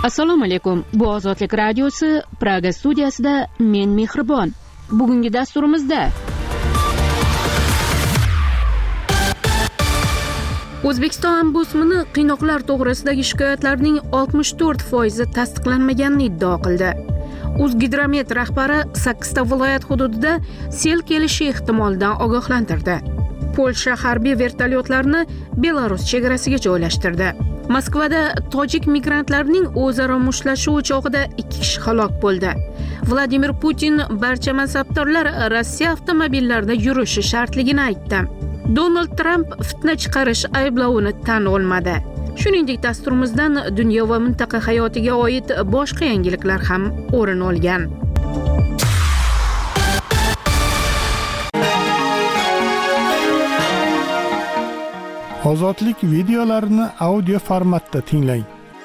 Assalomu alaykum. Bu Ozodlik radiosi Praga studiyasida men Mehribon. Bugungi dasturimizda O'zbekiston bosmini qiynoqlar to'g'risidagi shikoyatlarning 64% tasdiqlanmaganini iddao qildi. O'zgidromet rahbari 8 ta viloyat hududida sel kelishi ehtimolidan ogohlantirdi. Polsha harbiy vertolyotlarni Belarus chegarasiga joylashtirdi. Moskvada tojik migrantlarning o'zaro mushtlashuvi chog'ida 2 kishi halok bo'ldi. Vladimir Putin barcha mansabdorlar Rossiya avtomobillarida yurishi shartligini aytdi. Donald Trump fitna chiqarish ayblovini tan olmadi. Shuningdek, dasturimizdan dunyo va mintaqa hayotiga oid boshqa yangiliklar ham o'rin olgan. Ozodlik videolarini audio formatda tinglang.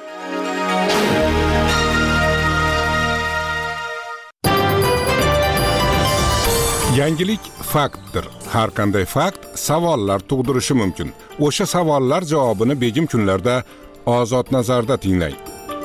Yangilik faktdir. Har qanday fakt savollar tug'dirishi mumkin. O'sha savollar javobini begim kunlarda Ozod nazarda tinglang.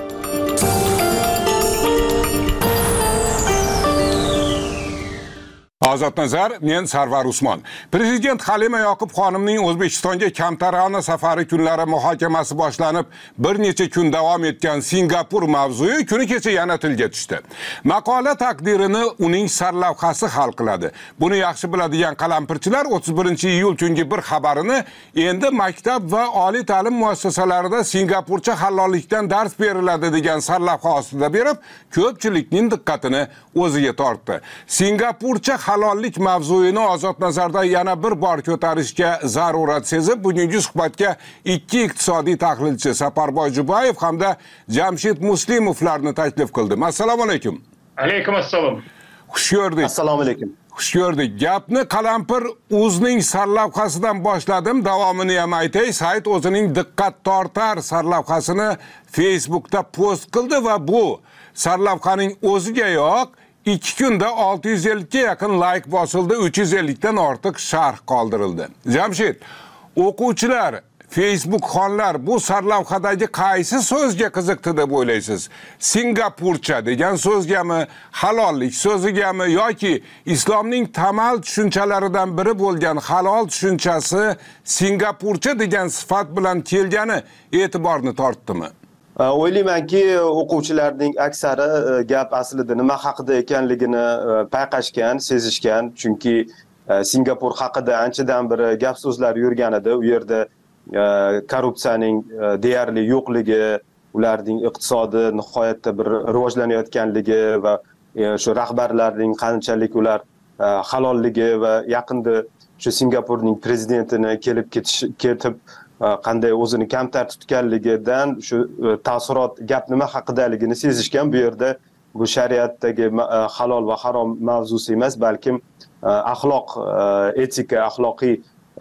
Ozod nazar, men Sarvar Usmon. Prezident Halima Yoqub xonimning O'zbekistonga kamtarona safari kunlari muhokamasi boshlanib, bir necha kun davom etgan Singapur mavzusi kuni kecha yana tilga tushdi. Maqola taqdirini uning sarlavhasi hal qiladi. Buni yaxshi biladigan qalampirchilar 31-iyul kungi bir xabarini endi maktab va oliy ta'lim muassasalarida Singapurcha halollikdan dars beriladi degan sarlavha ostida berib, ko'pchilikning diqqatini o'ziga tortdi. Singapurcha halollik mavzuyini Ozod nazarda yana bir bor ko'tarishga zarurat sezib, bugungi suhbatga ikki iqtisodiy tahlilchi Saparboy Jubayev hamda Jamshid Muslimovlarni taklif qildim. Assalomu alaykum. Alaykum assalom. Xush ko'rdik. Assalomu alaykum. Xush ko'rdik. Gapni Qalampir o'zining sarlavhasidan boshladim, davomini ham aytay. Sayt o'zining diqqat tortar sarlavhasini Facebookda post qildi va bu sarlavhaning o'ziga yo'q 2 kunda 650 ga yaqin like bosildi, 350 dan ortiq sharh qoldirildi. Jamshid, o'quvchilar, Facebook xonlar bu sarlavhadagi qaysi so'zga qiziqdi deb o'ylaysiz? Singapurcha degan so'zgami, halollik so'zigami yoki islomning tamal tushunchalaridan biri bo'lgan halol tushunchasi Singapurcha degan sifat bilan kelgani e'tiborni tortdimi? O'ylaymanki, o'quvchilarning aksari gap aslida nima haqida ekanligini payqashgan, sezishgan, chunki Singapur haqida anchadan beri gap so'zlar yurgan edi. U yerda korrupsiyaning deyarli yo'qligi, ularning iqtisodi nihoyatda bir rivojlanayotganligi va shu rahbarlarning qanchalik ular halolligi va yaqinda shu Singapurning prezidentini ketib qanday o'zini kamtar tutganligidan shu ta'sirot gap nima haqidaligini sezishgan. Bu yerda bu shariatdagi halol va harom mavzusi emas, balkim axloq, etika, axloqiy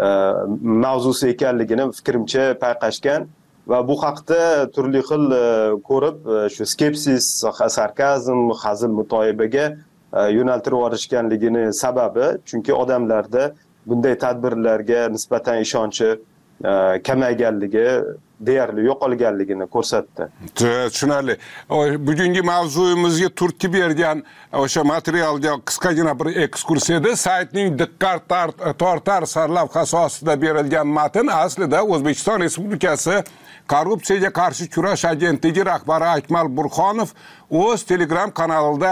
mavzusi ekanligini fikrimcha payqashgan va bu haqda turli xil ko'rib shu skepsis, sarkazm, hazil mutoyibaga yo'naltirib yuborishganligini sababi, chunki odamlarda bunday tadbirlarga nisbatan ishonchi kamayganligi, deyarli yo'qolganligini ko'rsatdi. Tushunarli. Bugungi mavzuyimizga turtki bergan o'sha materialga qisqagina bir ekskursiyada saytning diqqat tortar sarlavhasi ostida berilgan matn aslida O'zbekiston Respublikasi Korrupsiyaga qarshi kurash agentligi rahbari Akmal Burxonov o'z Telegram kanalida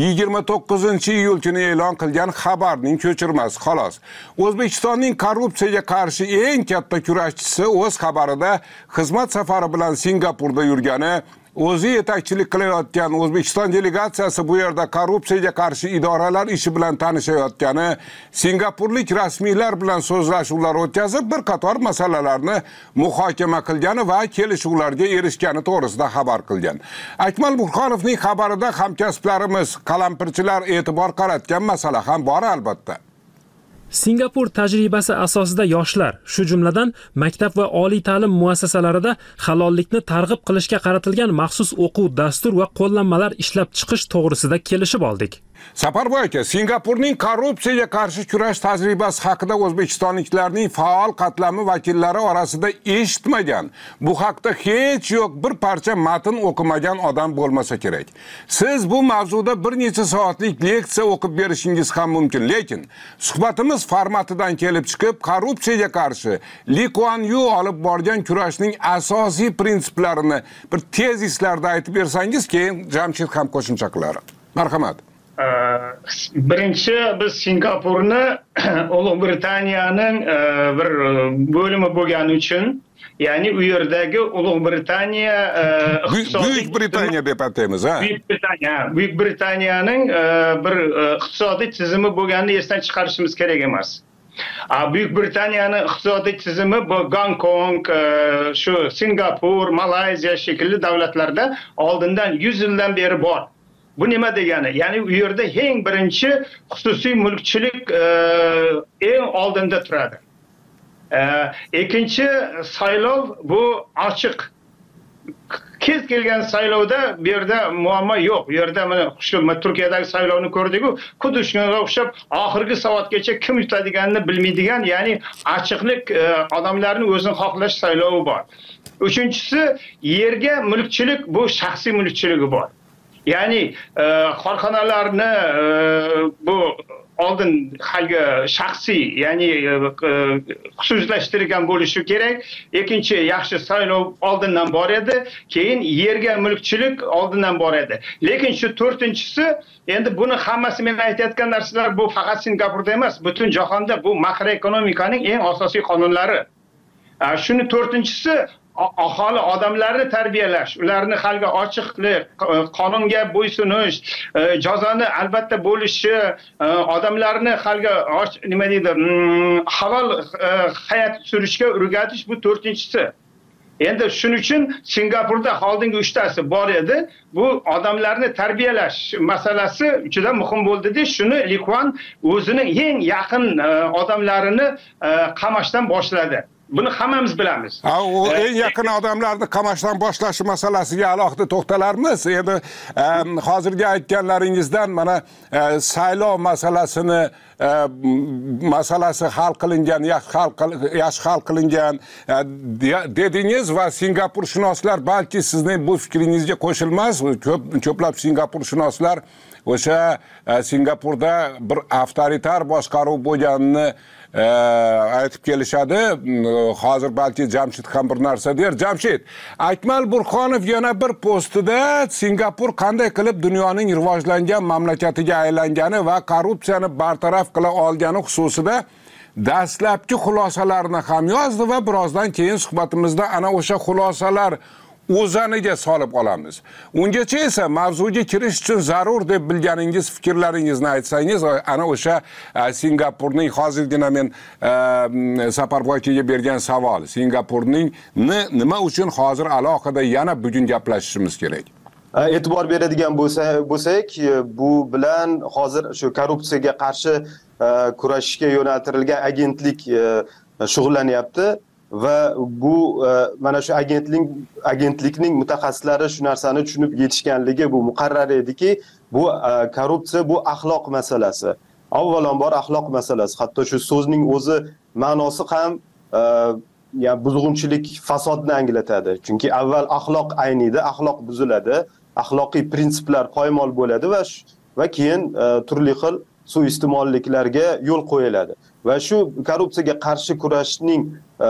29-iyul kuni e'lon qilgan xabarning ko'chirmasi xolos. O'zbekistonning korrupsiyaga qarshi eng katta kurashchisi o'z xabarida xizmat safari bilan Singapurda yurgani, o'zi yetakchilik qilayotgan O'zbekiston delegatsiyasi bu yerda korrupsiyaga qarshi idoralar ishi bilan tanishayotgani, Singapurlik rasmiylar bilan so'zlashuvlar o'tkazib, bir qator masalalarni muhokama qilgani va kelishuvlarga erishgani to'g'risida xabar qilgan. Akmal Burxonovning xabarida hamkasblarimiz, qalampirchilar e'tibor qaratgan masala ham bor albatta. Singapur tajribasi asosida yoshlar, shu jumladan maktab va oliy ta'lim muassasalarida halollikni targ'ib qilishga qaratilgan maxsus o'quv dastur va qo'llanmalar ishlab chiqish to'g'risida kelishib oldik. Saparboy aka, Singapurning korrupsiyaga qarshi kurash tajribasi haqida o'zbekistonliklarning faol qatlami vakillari orasida eshitmagan, bu haqda hech yo'q bir parcha matn o'qimagan odam bo'lmasa kerak. Siz bu mavzuda bir necha soatlik leksiya o'qib berishingiz ham mumkin, lekin suhbatimiz formatidan kelib chiqib, korrupsiyaga qarshi Li Kuan Yu olib borgan kurashning asosiy prinsiplarini bir tezislarda aytib bersangiz, keyin Jamshid ham qo'shimcha qiladi. Marhamat. Birinchi biz Singapurni Ulug' Britaniyaning bir bo'limi bo'lgani uchun, ya'ni u yerdagi Ulug' Britaniya Buyuk Britaniya deb ataymiz, ha? Buyuk Britaniyaning bir iqtisodiy tizimi bo'lganini esdan chiqarishimiz kerak emas. Buyuk Britaniyaning iqtisodiy tizimi bu Gonkong, shu Singapur, Malayziya shekilli davlatlarda oldindan 100 yildan beri bor. Bu nima degani? Ya'ni u yerda eng birinchi xususiy mulkchilik eng oldinda turadi. Ikkinchi saylov bu ochiq. Kez kelgan saylovda bu yerda muammo yo'q. Bu yerda mana Turkiyadagi saylovni ko'rdik-ku, xuddi shunga o'xshab oxirgi soatgacha kim yutadiganini bilmaydigan, ya'ni ochiqlik, odamlarning o'zini xohlash saylovi bor. Uchinchisi, yerga mulkchilik, bu shaxsiy mulkchiligi bor. Ya'ni korxonalarni bu oldin halgi shaxsiy, ya'ni xususiylashtirilgan bo'lishi kerak. Ikkinchi, yaxshi saylov oldindan bor edi, keyin yerga mulkchilik oldindan bor edi. Lekin shu to'rtinchisi, endi buni hammasi men aytayotgan narsalar bu faqat Singapurda emas, butun jahonda bu makroekonomikaning eng asosiy qonunlari. Shuni to'rtinchisi, aholi odamlarni tarbiyalash, ularni halga ochiqlik, qonunga bo'ysunish, jazoni albatta bo'lishi, odamlarni halga nima deydi, halol hayot surishga o'rgatish, bu to'rtinchisi. Endi shuning uchun Singapurda oldingi 3 tasi bor edi. Bu odamlarni tarbiyalash masalasi juda muhim bo'ldi-da, shuni Li Kuan o'zining eng yaqin odamlarini qamashdan boshladi. Buni hammamiz bilamiz. O eng yaqin odamlarni qamashdan boshlashi masalasiga alohida to'xtalarmiz. Endi hozirgi aytganlaringizdan mana saylov masalasi hal qilingan, yaxshi hal qilingan dedingiz va Singapurshunoslar balki sizning bu fikringizga qo'shilmas. Ko'plab Singapurshunoslar o'sha Singapurda bir avtoritar boshqaruv bo'lganini aytib kelishadi. Hozir balki Jamshid ham bir narsa der. Jamshid, Akmal Burxonov yana bir postida Singapur qanday qilib dunyoning rivojlangan mamlakatiga aylangani va korrupsiyani bartaraf qila olgani xususida dastlabki xulosalarni ham yozdi va birozdan keyin suhbatimizda ana o'sha xulosalar o'zaniga solib olamiz. Ungacha esa mavzuga kirish uchun zarur deb bilganingiz fikrlaringizni aytsangiz, ana o'sha Singapurning hozirgina men Saparboy akaga bergan savol, Singapurning nima uchun hozir alohida yana bugun gaplashishimiz kerak? E'tibor beradigan bo'lsak, bu bilan hozir shu korrupsiyaga qarshi kurashishga yo'naltirilgan agentlik shug'ullanyapti. Va bu mana shu agentlikning mutaxassislari shu narsani tushunib yetishganligi bu muqarrar ediki, bu korrupsiya bu axloq masalasi. Avvalambor axloq masalasi. Hatto shu so'zning o'zi ma'nosi ham buzg'unchilik, fasodni anglatadi. Chunki avval axloq ayniydi, axloq buziladi, axloqiy prinsiplar poymol bo'ladi va keyin turli xil suiiste'molliklarga yo'l qo'yiladi. Va shu korrupsiyaga qarshi kurashning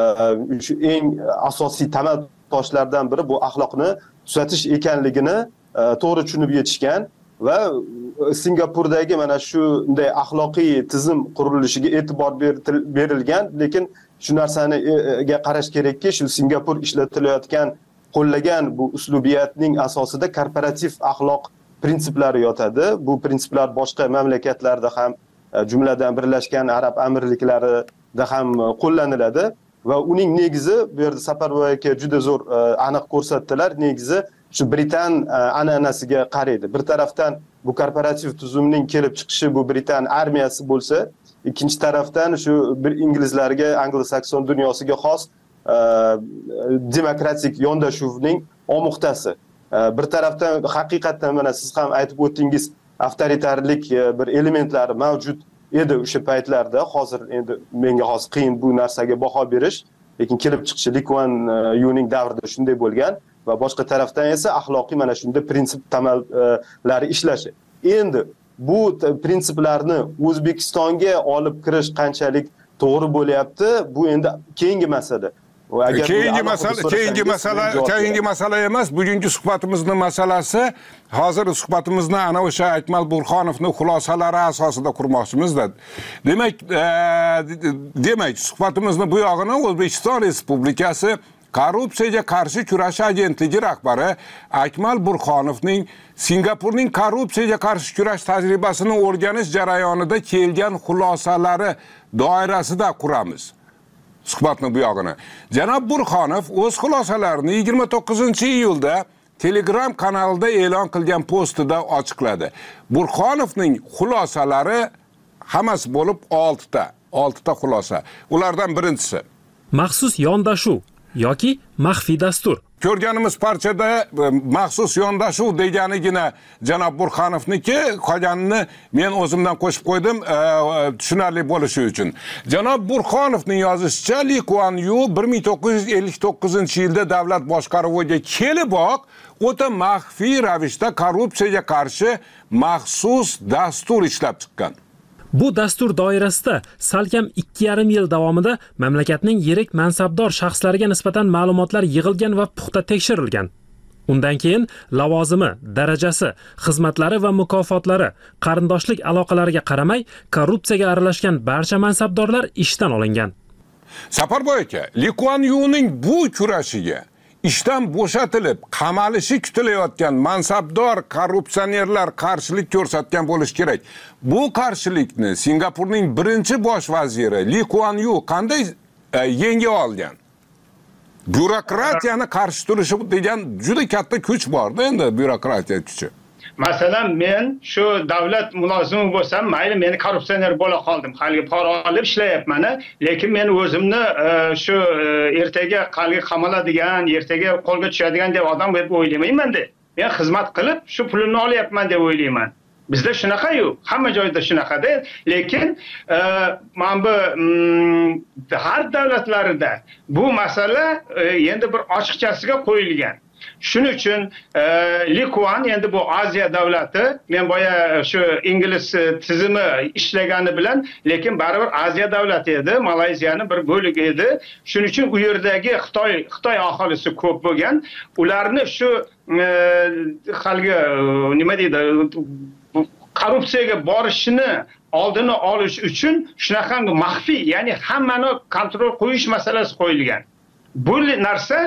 eng asosiy tamal toshlaridan biri bu axloqni tuzatish ekanligini to'g'ri tushunib yetishgan va Singapurdagi mana shunday axloqiy tizim qurilishiga e'tibor berilgan, lekin shu narsaniga qarash kerakki, shu Singapur ishlatilayotgan, qo'llagan bu uslubiyatning asosida korporativ axloq prinsiplari yotadi. Bu prinsiplar boshqa mamlakatlarda ham, jumladan Birlashgan Arab Amirliklarida ham qo'llaniladi va uning negizi bu yerda Saparboy aka juda zo'r aniq ko'rsatdilar. Negizi shu Britan an'anasiga qaraydi. Bir tarafdan bu korporativ tuzumning kelib chiqishi bu Britan armiyasi bo'lsa, ikkinchi tarafdan shu bir inglizlarga, anglo-sakson dunyosiga xos demokratik yondashuvning omuqtasi. Bir tarafdan haqiqatan mana siz ham aytib o'tdingiz, avtoritarlik bir elementlari mavjud edi o'sha paytlarda. Hozir endi menga hozir qiyin bu narsaga baho berish, lekin kelib chiqishi Lee Kuan Yew'ning davrida shunday bo'lgan va boshqa tarafdan esa axloqiy mana shunda prinsip tamallari ishlashi. Endi bu prinsiplarni O'zbekistonga olib kirish qanchalik to'g'ri bo'lyapti, bu endi keyingi masala. Keyingi masala emas, bugungi suhbatimizning masalasi. Hozir suhbatimizni ana o'sha Akmal Burxonovning xulosalari asosida qurmoqchimizda. Demak, suhbatimizni bu yog'ini O'zbekiston Respublikasi Korrupsiyaga qarshi kurash agentligi rahbari Akmal Burxonovning Singapurning korrupsiyaga qarshi kurash tajribasini o'rganish jarayonida kelgan xulosalari doirasida quramiz. Suhbatning bu yog'ini. Janob Burxonov o'z xulosalarini 29-iyulda Telegram kanalida e'lon qilgan postida ochiqladi. Burxonovning xulosalari hammasi bo'lib 6 ta xulosa. Ulardan birinchisi maxsus yondashuv yoki maxfiy dastur. Ko'rganimiz parchada maxsus yondashuv deganigina janob Burxonovniki, qolganini men o'zimdan qo'shib qo'ydim tushunarli bo'lishi uchun. Janob Burxonovning yozishicha, Lee Kuan Yew 1959-yilda davlat boshqaruviga keliboq o'ta maxfiy ravishda korrupsiyaga qarshi maxsus dastur ishlab chiqqan. Bu dastur doirasida salkam 2,5 yil davomida mamlakatning yirik mansabdor shaxslariga nisbatan ma'lumotlar yig'ilgan va puxta tekshirilgan. Undan keyin lavozimi, darajasi, xizmatlari va mukofotlari, qarindoshlik aloqalariga qaramay korrupsiyaga aralashgan barcha mansabdorlar ishdan olingan. Safarboy aka, Lee Kuan Yew'ning bu kurashiga ishdan bo'shatilib, qamalishi kutilayotgan mansabdor korrupsionerlar qarshilik ko'rsatgan bo'lish kerak. Bu qarshilikni Singapurning birinchi bosh vaziri Lee Kuan Yew qanday yenga olgan? Byurokratiyani qarshi turishi degan juda katta kuch bor-da endi, byurokratiya kuchi. Masalan, men shu davlat mulozimi bo'lsam, mayli meni korrupsioner bo'la qoldim, hali pora olib ishlayapman, lekin men o'zimni shu ertaga qalga qamaladigan, ertaga qo'lga tushadigan deb odam deb o'ylamayman-da. Men xizmat qilib shu pulni olyapman deb o'ylayman. Bizda shunaqa-yu, hamma joyda shunaqa-da, lekin mana bu har davlatlarida bu masala endi bir ochiqchasiga qo'yilgan. Shuning uchun Lee Kuan endi bu Aziya davlati, men boya shu ingliz tizimi ishlagani bilan, lekin baribir Aziya davlati edi, Malayziyaning bir bo'ligi edi. Shuning uchun u yerdagi Xitoy aholisi ko'p bo'lgan. Ularni shu xalga nima deydi, korrupsiyaga borishini oldini olish uchun shunaqa maxfiy, ya'ni hammani kontrol qo'yish masalasi qo'yilgan. Bu narsa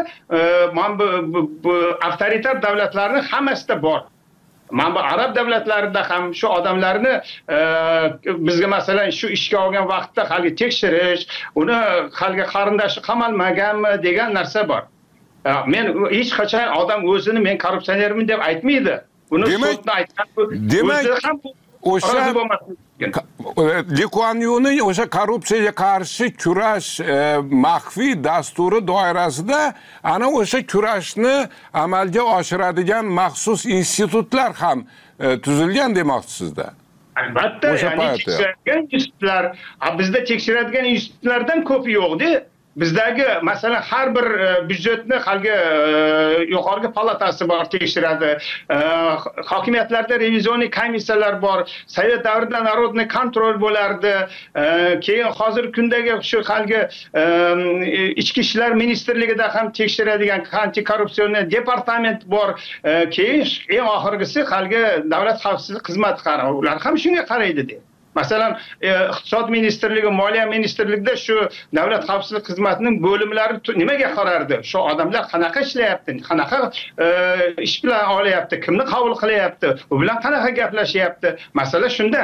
bu avtoritar davlatlarning hammasida bor. Mana bu arab davlatlarida ham shu odamlarni bizga masalan shu ishga olgan vaqtda hali tekshirish, uni hali qarindoshi qamalmaganmi degan narsa bor. Men hech qachon odam o'zini men korrupsionerman deb aytmaydi. Buni sudda aytgan. Demak, o'sha Lee Kuan Yew'ning o'sha korrupsiyaga qarshi kurash maxfiy dasturi doirasida ana o'sha kurashni amalga oshiradigan maxsus institutlar ham tuzilgan demoqchisizda. Albatta, ya'ni tekshiradigan institutlar, bizda tekshiradigan institutlardan ko'pi yo'q-da. Bizdagi masalan har bir byudjetni halga yuqorgi palatasi bor, tekshiradi. Hokimiyatlarda revizioniy komissiyalar bor. Sovet davrida narodniy kontrol bo'lardi. Keyin hozirgi kundagi shu halga ichki ishlar ministrligida ham tekshiradigan antikorrupsion departament bor. Keyin eng oxirgisi halga davlat xavfsizlik xizmati qarori. Ular ham shunga qaraydi dedi. Masalan, iqtisod ministrligi, moliya ministrligida shu davlat xavfsizlik xizmatining bo'limlari nimaga qarardi? Shu odamlar qanaqa ishlayapti, qanaqa ish bilan olyapti, kimni qabul qilyapti, u bilan qanaqa gaplashyapti? Masala shunda.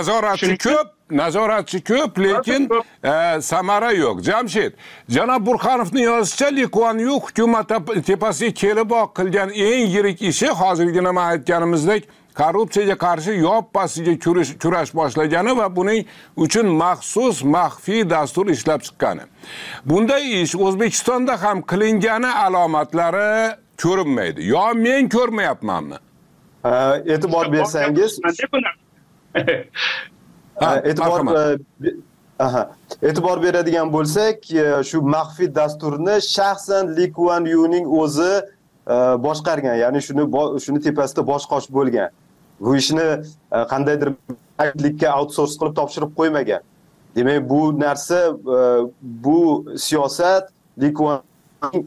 Nazoratchi ko'p, lekin samara yo'q. Jamshid, janob Burxonovning yozishicha, Lee Kuan Yew hukumat tepasiga keliboq qilgan eng yirik ishi hozirgina men aytganimizdek korrupsiyaga qarshi yoppasiga kurash boshlagani va buning uchun maxsus maxfiy dastur ishlab chiqqani. Bunday ish O'zbekistonda ham qilingani alomatlari ko'rinmaydi. Yo men ko'rmayapmanmi? E'tibor bersangiz e'tibor beradigan bo'lsak, shu maxfiy dasturni shaxsan Lee Kuan Yew'ning o'zi boshqargan, ya'ni shuni tepasida bosh qosh bo'lgan. Bu ishni qandaydir agentlikka outsource qilib topshirib qo'ymagan. Demak, bu narsa, bu siyosat Lee Kuan Yew'ning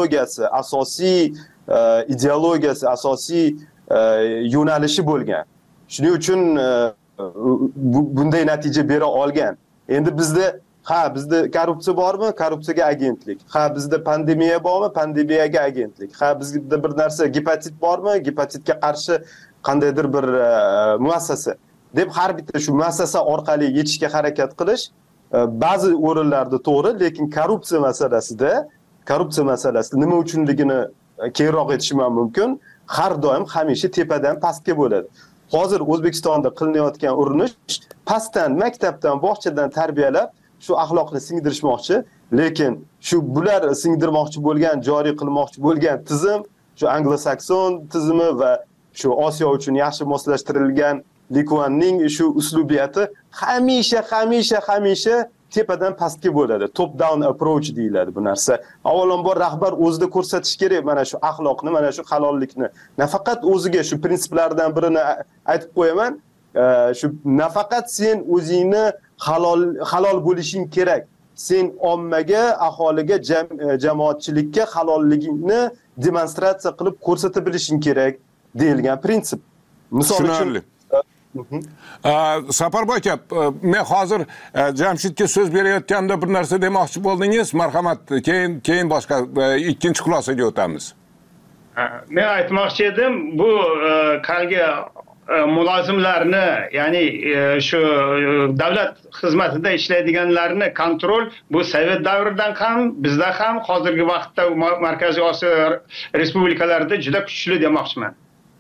ideologiyasi, asosiy yo'nalishi bo'lgan. Shuning uchun bunday natija bera olgan. Endi bizda korrupsiya bormi? Korrupsiyaga agentlik. Bizda pandemiya bormi? Pandemiyaga agentlik. Bizda bir narsa gepatit bormi? Gepatitga qarshi qandaydir bir muassasa deb har bitta shu muassasa orqali yetishga harakat qilish ba'zi o'rinlarda to'g'ri, lekin korrupsiya masalasida nima uchunligini keyinroq aytishim mumkin. Har doim hamisha tepadan pastga bo'ladi. Hozir O'zbekistonda qilinayotgan urinish pastdan, maktabdan, bog'chadan tarbiyalab shu axloqni singdirishmoqchi, lekin shu bular singdirmoqchi bo'lgan, joriy qilmoqchi bo'lgan tizim, shu anglo-sakson tizimi va shu Osiyo uchun yaxshi moslashtirilgan Lee Kuanning shu uslubiyati hamisha tepadan pastga bo'ladi. Top down approach deyiladi bu narsa. Avvalambor rahbar o'zida ko'rsatish kerak mana shu axloqni, mana shu halollikni. Nafaqat o'ziga shu prinsiplardan birini aytib qo'yaman, shu nafaqat sen o'zingni halol bo'lishing kerak. Sen ommaga, aholiga, jamoatchilikka halolligingni demonstratsiya qilib ko'rsata bilishing kerak deyilgan prinsip. Misol uchun Saparboy aka, men hozir Jamshidga so'z berayotganda bir narsa demoqchi bo'ldingiz. Marhamat, keyin boshqa ikkinchi xulosaga o'tamiz. Men aytmoqchi edim, bu qalgi mulozimlarni, ya'ni shu davlat xizmatida ishlaydiganlarni kontrol bu Sovet davridan ham, bizda ham hozirgi vaqtda Markaziy Osiyo respublikalarida juda kuchli demoqchiman.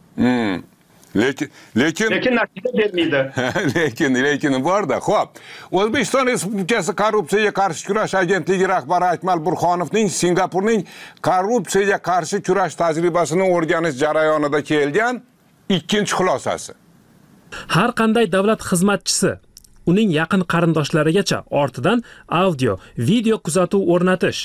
Lekin natija bermaydi. lekin borda. Xo'p, O'zbekiston Respublikasi Korrupsiyaga qarshi kurash agentligi rahbari Akmal Burxonovning Singapurning korrupsiyaga qarshi kurash tajribasini o'rganish jarayonida kelgan ikkinchi xulosasi. Har qanday davlat xizmatchisi uning yaqin qarindoshlarigacha ortidan audio, video kuzatuv o'rnatish.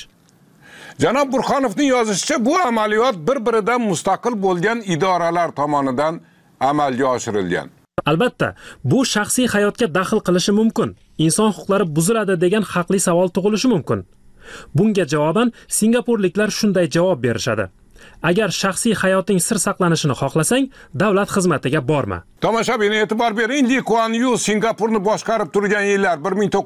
Janob Burxonovning yozishicha, bu amaliyot bir-biridan mustaqil bo'lgan idoralar tomonidan amalga oshirilgan. Albatta, bu shaxsiy hayotga daxl qilishi mumkin. Inson huquqlari buziladi degan haqli savol tug'ilishi mumkin. Bunga javoban singapurliklar shunday javob berishadi. Agar shaxsiy hayoting sir saqlanishini xohlasang, davlat xizmatiga borma. Tomoshabin, e'tibor bering, Lee Kuan Yew Singapurni boshqarib turgan yillar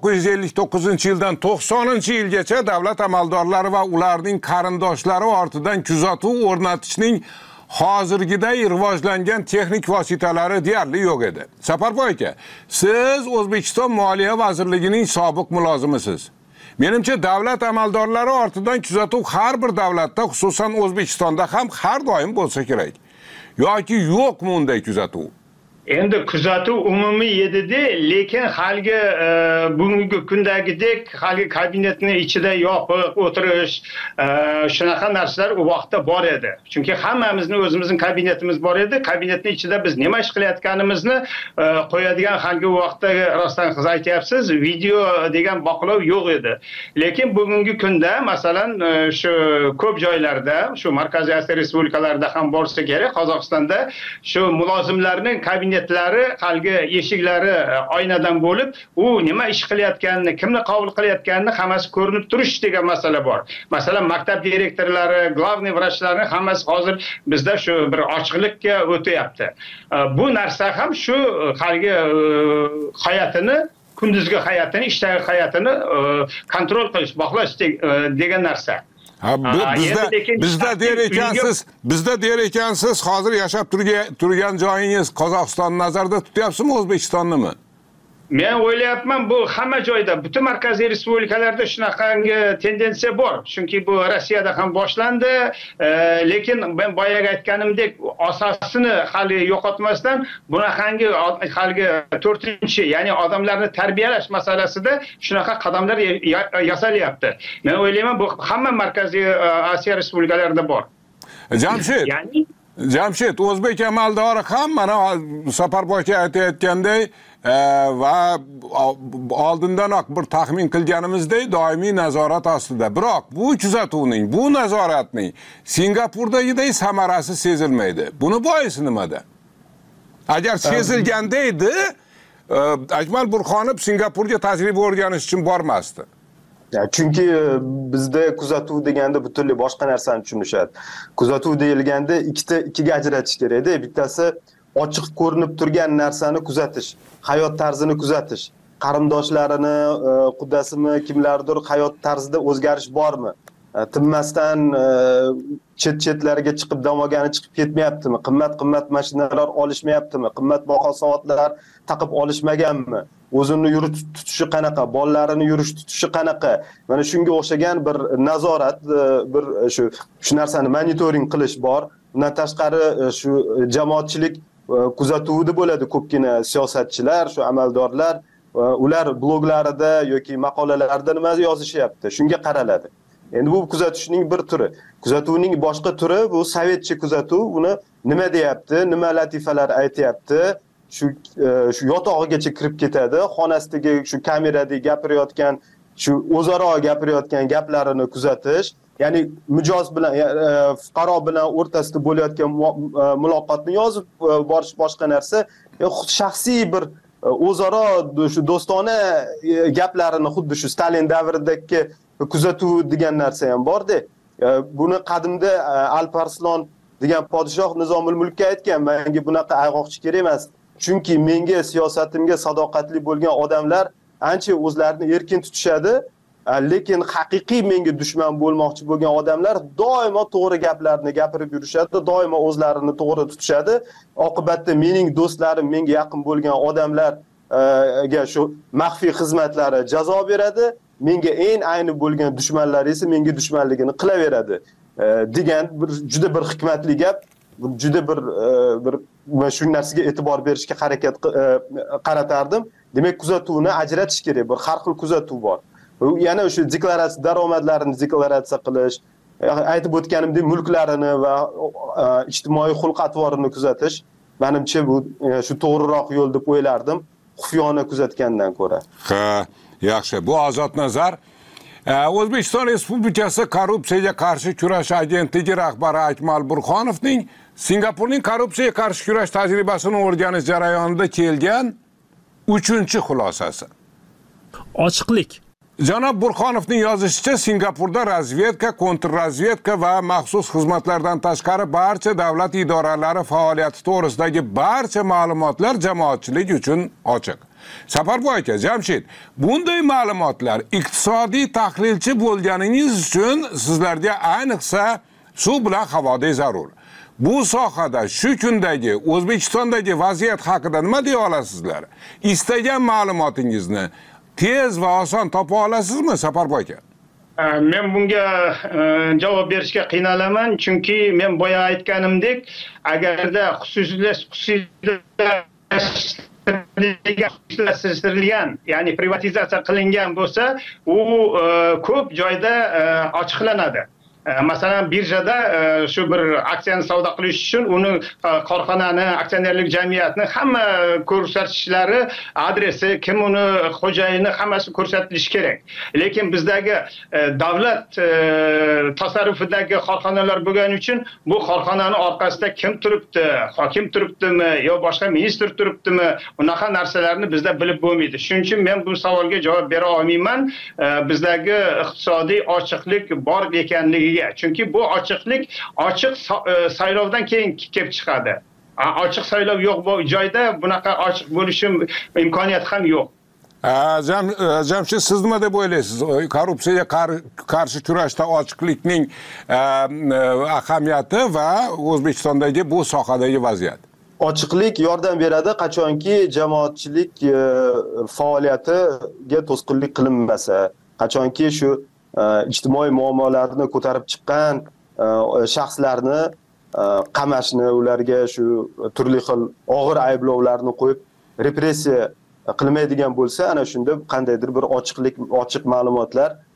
1959-yildan 90-yilgacha davlat amaldorlari va ularning qarindoshlari ortidan kuzatuv o'rnatishning hozirgiday rivojlangan texnik vositalari deyarli yo'q edi. Saparboy aka, siz O'zbekiston Moliya vazirligining sobiq mulozimisiz. Menimcha davlat amaldorlari ortidan kuzatuv har bir davlatda, xususan O'zbekistonda ham har doim bo'lsa kerak. Yoki yo'qmi unday kuzatuv? Endi kuzatuv umumiy edi-da, lekin halgi bugungi kundagidek halgi kabinetning ichida yopiq o'tirish, shunaqa narsalar u vaqtda bor edi. Chunki hammamizning o'zimizning kabinetimiz bor edi. Kabinetning ichida biz nima ish qilayotganimizni qo'yadigan halgi u vaqtda rostdan siz aytyapsiz, video degan boqlov yo'q edi. Lekin bugungi kunda, masalan, shu ko'p joylarda, shu Markaziy Osiyo respublikalarida ham bo'lsa kerak, Qozog'istonda shu mulozimlarning kabinet halgi eshiklari oynadan bo'lib, u nima ish qilayotganini, kimni qabul qilayotganini hammasi ko'rinib turish degan masala bor. Masalan, maktab direktorlari, glavniy vrachlarning hammasi hozir bizda shu bir ochiqlikka o'tyapti. Bu narsa ham shu halgi hayotini, kunduzgi hayotini, ishdagi hayotini kontrol qilish, bog'lash degan narsa. Bizda der ekansiz, hozir yashab turgan joyingiz Qozog'istonni nazarda tutyapsizmi, O'zbekistonnimi? Men o'ylayapman, bu hamma joyda, butun markaziy respublikalarda shunaqangi tendensiya bor. Chunki bu Rossiyada ham boshlandi, lekin men boyaga aytganimdek, asosini hali yo'qotmasdan bunaqangi halgi 4-chi, ya'ni odamlarni tarbiyalash masalasida shunaqa qadamlar yasalyapti. Men o'ylayman, bu hamma markaziy Osiyo respublikalarida bor. Jamshid, Jamshid, o'zbek amaldori ham mana Saparboy aka aytayotganday va oldindanoq bir taxmin qilganimizdek doimiy nazorat ostida. Biroq bu kuzatuvning, bu nazoratning Singapurdagidek samarasi sezilmaydi. Buni boisi nimada? Agar sezilganda edi, Akmal Burxonov Singapurga tajriba o'rganish uchun bormasdi. Chunki bizda kuzatuv deganda butunlay boshqa narsani tushunishadi. Kuzatuv deyilganda ikkiga ajratish kerak-da. Bittasi ochiq ko'rinib turgan narsani kuzatish, hayot tarzini kuzatish, qarindoshlarini, qudasimi, kimlardir hayot tarzida o'zgarish bormi? Tinmasdan chet-chetlarga chiqib damogani chiqib ketmayaptimi? Qimmat mashinalar olishmayaptimi? Qimmatbaho soatlar taqib olishmaganmi? O'zini yurish tutishi qanaqa, bolalarini yurish tutishi qanaqa? Mana shunga o'xshagan bir nazorat, bir shu narsani monitoring qilish bor. Undan tashqari shu jamoatchilik kuzatuvida bo'ladi ko'pgina siyosatchilar, shu amaldorlar, ular bloglarida yoki maqolalarida nima yozishyapti, shunga qaraladi. Endi bu kuzatishning bir turi. Kuzatuvning boshqa turi bu sovetcha kuzatuv. Uni nima deyapti, nima latifalar aytayapti, shu yotog'igacha kirib ketadi, xonasidagi shu kamerada gapirayotgan, shu o'zaro gapirayotgan gaplarini kuzatish, ya'ni mijoz bilan fuqaro bilan o'rtasida bo'layotgan muloqotni yozib borish boshqa narsa, shaxsiy bir o'zaro shu do'stona gaplarini xuddi shu Stalin davridagi kuzatuv degan narsa ham bor-da. Buni qadimda Alparslan degan podshoh Nizomul Mulkka aytgan, menga bunaqa ayg'oqchi kerak emas. Chunki menga siyosatimga sadoqatli bo'lgan odamlar ancha o'zlarini erkin tutishadi, lekin haqiqiy menga dushman bo'lmoqchi bo'lgan odamlar doimo to'g'ri gaplarni gapirib yurishadi, doimo o'zlarini to'g'ri tutishadi. Oqibatda mening do'stlarim, menga yaqin bo'lgan odamlarga shu maxfiy xizmatlari jazo beradi, menga eng ayni bo'lgan dushmanlar esa menga dushmanligini qilaveradi degan juda bir hikmatli gap. Juda bir shu narsaga e'tibor berishga harakat qaratardim. Demak, kuzatuvni ajratish kerak. Bir har xil kuzatuv bor. Yana o'sha deklaratsiya daromadlarini deklaratsiya qilish, aytib o'tganimdek mulklarini va ijtimoiy xulq-atvorini kuzatish menimcha bu shu to'g'riroq yo'l deb o'ylardim, xufiyona kuzatgandan ko'ra. Ha, yaxshi. Bu ozod nazar. O'zbekiston Respublikasi korrupsiyaga qarshi kurash agentligi rahbari Akmal Burxonovning Singapurning korrupsiyaga qarshi kurash tajribasini o'rganish jarayonida kelgan 3-xulosasi. Ochiqlik. Janob Burxonovning yozishicha, Singapurda razvedka, kontrrazvedka va maxsus xizmatlardan tashqari barcha davlat idoralari faoliyati to'g'risidagi barcha ma'lumotlar jamoatchilik uchun ochiq. Saparboy aka, Jamshid, bunday ma'lumotlar iqtisodiy tahlilchi bo'lganingiz uchun sizlarga ayniqsa suv bilan havodek zarur. Bu sohada shu kundagi O'zbekistondagi vaziyat haqida nima deya olasizlar? Istagan ma'lumotingizni tez va oson topa olasizmi, Saparboy aka? Men bunga javob berishga qiynalaman, chunki men boya aytganimdek, agarda xususiylashtirilgan, ya'ni privatizatsiya qilingan bo'lsa, u ko'p joyda ochiqlanadi. Masalan, birjada shu bir aksiyani savdo qilish uchun uni korxonani, aksionerlik jamiyatni hamma ko'rsatishlari, adresi, kim uni xo'jayini hammasi ko'rsatilishi kerak. Lekin bizdagi davlat tasarrufidagi korxonalar bo'lgani uchun bu korxonani orqasida kim turibdi, hokim turibdimi yo boshqa ministr turibdimi, unaqa narsalarni bizda bilib bo'lmaydi. Shuning uchun men bu savolga javob bera olmayman. Bizdagi iqtisodiy ochiqlik bor ekanligiga. Chunki bu ochiqlik ochiq saylovdan keyin kelib chiqadi. Ochiq saylov yo'q bu joyda bunaqa ochiq bo'lishi imkoniyati ham yo'q. Jamshid, siz nima deb o'ylaysiz? Korrupsiyaga qarshi kurashda ochiqlikning ahamiyati va O'zbekistondagi bu sohadagi vaziyat. Ochiqlik yordam beradi qachonki jamoatchilik faoliyatiga to'sqinlik qilinmasa, qachonki shu ijtimoiy muammolarni ko'tarib chiqqan shaxslarni qamashni, ularga shu turli xil og'ir ayblovlarni qo'yib repressiya qilmaydigan bo'lsa, ana shunda qandaydir bir ochiq ma'lumotlar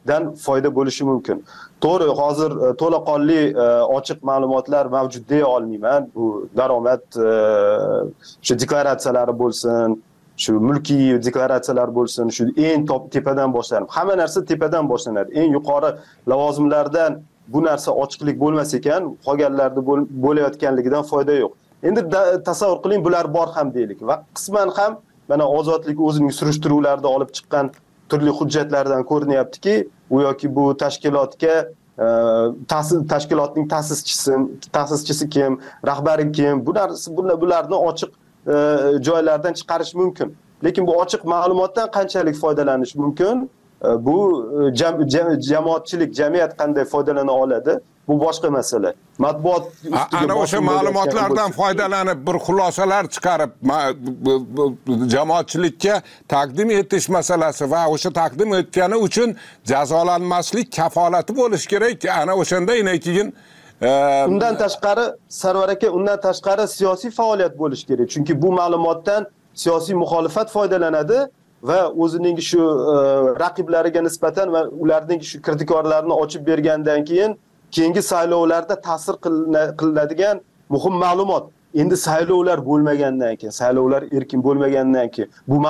dan foyda bo'lishi mumkin. To'g'ri, hozir to'laqonli ochiq ma'lumotlar mavjud deya olmayman. Bu daromad shu deklaratsiyalari bo'lsin, shu mulkiy deklaratsiyalar bo'lsin, shu eng tepadan boshlanib, hamma narsa tepadan boshlanadi. Eng yuqori lavozimlardan bu narsa ochiqlik bo'lmas ekan, qolganlarda bo'layotganligidan foyda yo'q. Endi tasavvur qiling, bular bor ham deylik va qisman ham mana ozodlik o'zining surishtiruvlarida olib chiqqan turli hujjatlardan ko'rinyaptiki, u yoki bu tashkilotga tashkilotning ta'sischisi kim, rahbari kim, bularni ochiq joylardan chiqarish mumkin. Lekin bu ochiq ma'lumotdan qanchalik foydalanish mumkin? Bu jamoatchilik, jamiyat qanday foydalana oladi? Bu boshqa masala. Matbuot ana o'sha ma'lumotlardan foydalanib bir xulosalar chiqarib jamoatchilikka taqdim etish masalasi va o'sha taqdim etgani uchun jazolanmaslik kafolati bo'lish kerak. Ana o'shanda keyin undan tashqari Sarvar aka, undan tashqari siyosiy faoliyat bo'lish kerak. Chunki bu ma'lumotdan siyosiy muxolifat foydalanadi va o'zining shu raqiblariga nisbatan va ularning shu kirdikorlarini ochib bergandan keyingi saylovlarda ta'sir qilinadigan muhim ma'lumot. Endi saylovlar bo'lmagandan keyin, saylovlar erkin bo'lmagandan keyin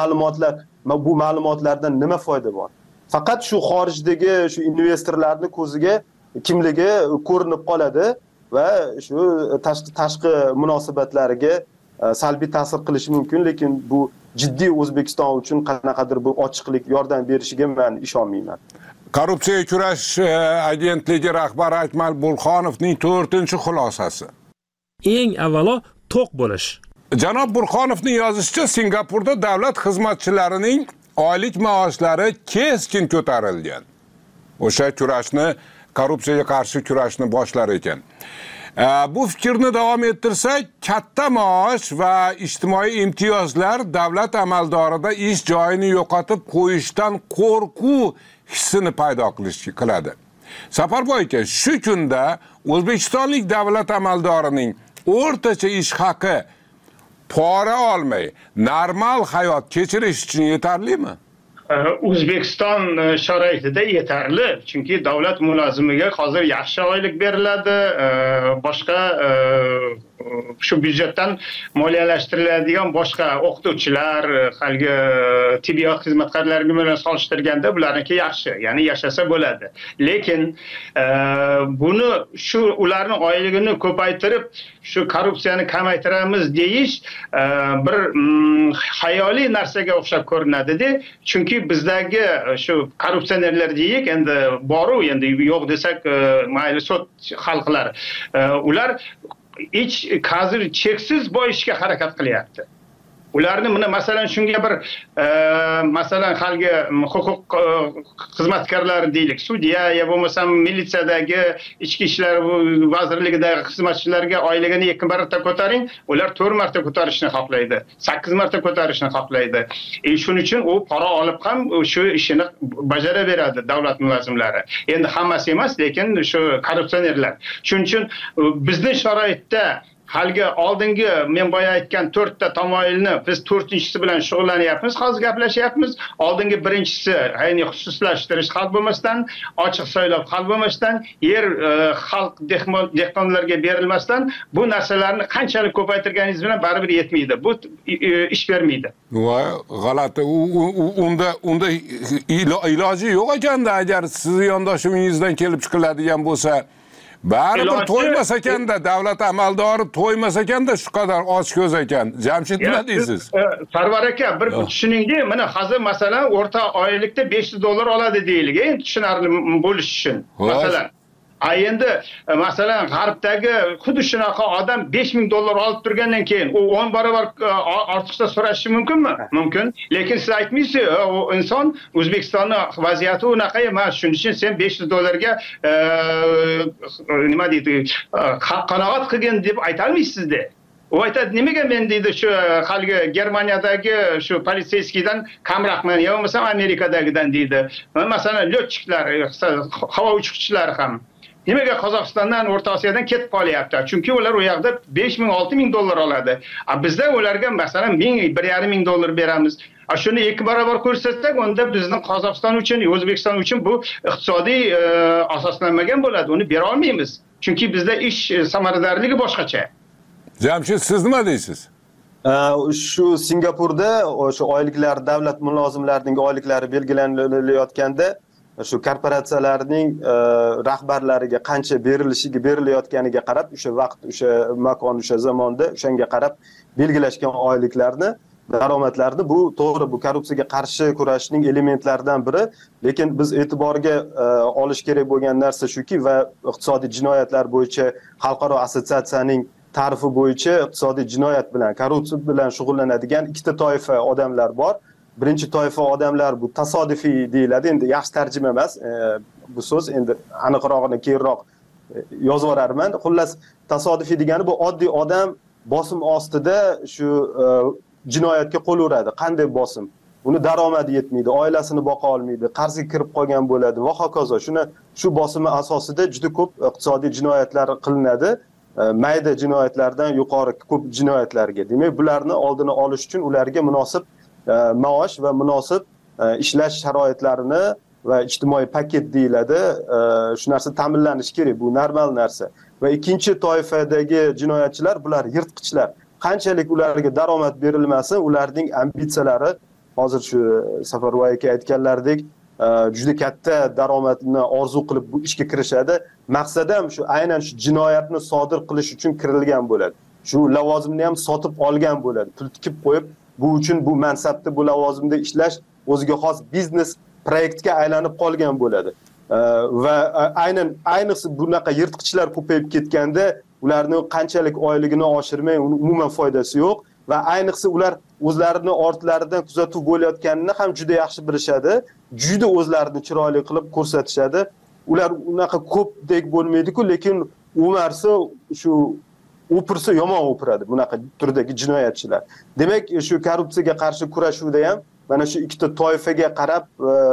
bu ma'lumotlardan nima foyda bor? Faqat shu xorijdagi shu investorlarning ko'ziga kimligi ko'rinib qoladi va shu tashqi munosabatlariga salbiy ta'sir qilishi mumkin, lekin bu jiddiy O'zbekiston uchun qanaqadir bir ochiqlik yordam berishiga men ishonmayman. Korrupsiyaga kurash agentligi rahbari Akmal Burxonovning 4-xulosasi. Eng avvalo to'q bo'lish. Janob Burxonovning yozishicha, Singapurda davlat xizmatchilarining oylik maoshlari keskin ko'tarilgan. O'sha kurashni, korrupsiyaga qarshi kurashni boshlar ekan. Bu fikrni davom ettirsak, katta maosh va ijtimoiy imtiyozlar davlat amaldorida ish joyini yo'qotib qo'yishdan qo'rquv hissini paydo qiladi. Safarboy aka, shu kunda o'zbekistonlik davlat amaldorining o'rtacha ish haqi pora olmay normal hayot kechirish uchun yetarlimi? O'zbekiston sharoitida yetarli, chunki davlat mulozimiga hozir yaxshi oylik beriladi, boshqa shu byudjetdan moliyalashtiriladigan boshqa o'qituvchilar, haligi tibbiyot xizmatkorlari bilan solishtirganda bularniki yaxshi, ya'ni yashasa bo'ladi. Lekin buni shu ularning oyligini ko'paytirib, shu korrupsiyani kamaytiramiz deyish bir xayoliy narsaga o'xshab ko'rinadi-da, chunki bizdagi shu korrupsionerlar deyik, endi boru, endi yo'q desak mayli sud xalqlar, ular hozir cheksiz boyishga harakat qilyapti. Ularni mana masalan shunga bir masalan halgi huquq xizmatkorlari deylik, sudya ya bo'lmasam militsiyadagi ichki ishlar vazirligidagi xizmatchilarga oyligini 2 marta ko'taring, ular 4 marta ko'tarishni xohlaydi, 8 marta ko'tarishni xohlaydi. Shuning uchun u pora olib ham shu ishini bajaraveradi davlat mulozimlari. Endi hammasi emas, lekin shu korrupsionerlar. Shuning uchun bizning sharoitda halgi oldingi men boya aytgan 4 ta tamoyilni biz 4-inchisi bilan shug'ullanyapmiz, hozir gaplashyapmiz. Oldingi birinchisi ayni xususlashtirish xalq bo'lmasdan, ochiq saylov xalq bo'lmasdan, yer xalq dehqonlarga berilmasdan bu narsalarni qanchalik ko'paytirganingiz bilan baribir yetmaydi. Bu ish bermaydi. Voy, g'alati. Unda iloji yo'q ekanda, agar sizni yondoshuvingizdan kelib chiqiladigan bo'lsa, baribir to'ymas ekanda, davlat amaldori to'ymas ekanda, shu qadar och ko'z ekan. Jamshid, nima deysiz? Sarvar aka, bir tushuningda, mana hozir masalan o'rta oylikda $500 oladi deylik, endi tushunarli bo'lish uchun. Masalan, endi masalan g'arbdagi xuddi shunaqa odam $5000 olib turgandan keyin u 10 barobar ortiqcha so'rashi mumkinmi? Mumkin. Lekin siz aytmaysiz, u inson O'zbekistonning vaziyati unaqa emas, shuning uchun sen $500 ga nima deydi, qanoat qilgin deb ayta olmaysiz-da. U aytadi, nimaga men deydi shu haligi Germaniyadagi shu politsiyskidan kamroqman, yo bo'lmasa Amerikadagidan deydi. Masalan, lyochiklar, havo uchuvchilari ham Nimaga Qozog'istondan, O'rta Osiyodan ketib qolyapti? Chunki ular u yoqda 5000, 6000 dollar oladi. Bizda ularga masalan 1000, 1,5 dollar beramiz. Shuni 2 barobar ko'rsatsak, unda bizning Qozog'iston uchun, O'zbekiston uchun bu iqtisodiy asoslanmagan bo'ladi. Uni bera olmaymiz. Chunki bizda ish samaradorligi boshqacha. Jamshid, siz nima deysiz? Shu Singapurda o'sha oyliklar, davlat mulozimlarining oyliklari belgilanilayotganda shu korporatsiyalarning rahbarlariga qancha berilayotganiga qarab, o'sha vaqt, o'sha makon, o'sha zamonda o'shanga qarab belgilashgan oyliklarni, daromadlarni, bu to'g'ri, bu korrupsiyaga qarshi kurashning elementlaridan biri, lekin biz e'tiborga olish kerak bo'lgan narsa shuki, va iqtisodiy jinoyatlar bo'yicha xalqaro assotsiatsiyaning ta'rifi bo'yicha iqtisodiy jinoyat bilan, korrupsiya bilan shug'ullanadigan ikkita toifa odamlar bor. Birinchi toifa odamlar bu tasodifiy deyiladi. Endi yaxshi tarjima emas bu so'z, endi aniqrog'ini keyinroq yozib yuborarman. Xullas, tasodifiy degani bu oddiy odam bosim ostida shu jinoyatga qo'l uradi. Qanday bosim? Uni daromadi yetmaydi, oilasini boqa olmaydi, qarzga kirib qolgan bo'ladi va hokazo. Shu bosimi asosida juda ko'p iqtisodiy jinoyatlar qilinadi. Mayda jinoyatlardan yuqori ko'p jinoyatlarga. Demak, bularni oldini olish uchun ularga munosib maosh va munosib ishlash sharoitlarini va ijtimoiy paket deyiladi, shu narsa ta'minlanishi kerak. Bu normal narsa. Va ikkinchi toifadagi jinoyatchilar, bular yirtqichlar. Qanchalik ularga daromad berilmasin, ularning ambitsiyalari, hozir shu Safarboy aka aytganlaridek, juda katta daromadni orzu qilib bu ishga kirishadi. Maqsadi ham shu, aynan shu jinoyatni sodir qilish uchun kirilgan bo'ladi. Shu lavozimni ham sotib olgan bo'ladi. Pul tikib qo'yib, bu uchun bu mansabda, bu lavozimda ishlash o'ziga xos biznes proyektga aylanib qolgan bo'ladi. Va ayniqsa bunaqa yirtqichlar ko'payib ketganda, ularning qanchalik oyligini oshirmay, umuman foydasi yo'q. Va ayniqsa ular o'zlarini ortlaridan kuzatuv bo'layotganini ham juda yaxshi bilishadi. Juda o'zlarini chiroyli qilib ko'rsatishadi. Ular unaqa ko'pdek bo'lmaydi-ku, lekin umarsa shu o'pirsa yomon o'piradi bunaqa turdagi jinoyatchilar. Demak, shu korrupsiyaga qarshi kurashuvda ham mana shu ikkita toifaga qarab,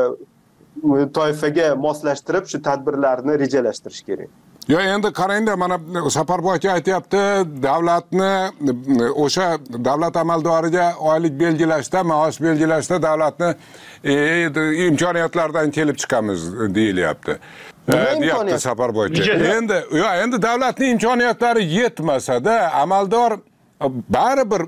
toifaga moslashtirib shu tadbirlarni rejalashtirish kerak. Yo, endi qarangda, mana Safarboy aka aytayapti, davlatni o'sha davlat amaldoriga oylik belgilashda, maosh belgilashda davlatni imkoniyatlaridan kelib chiqamiz deyilyapti. Deyapti Safarboy aka. Endi davlatning imkoniyatlari yetmasa-da, amaldor baribir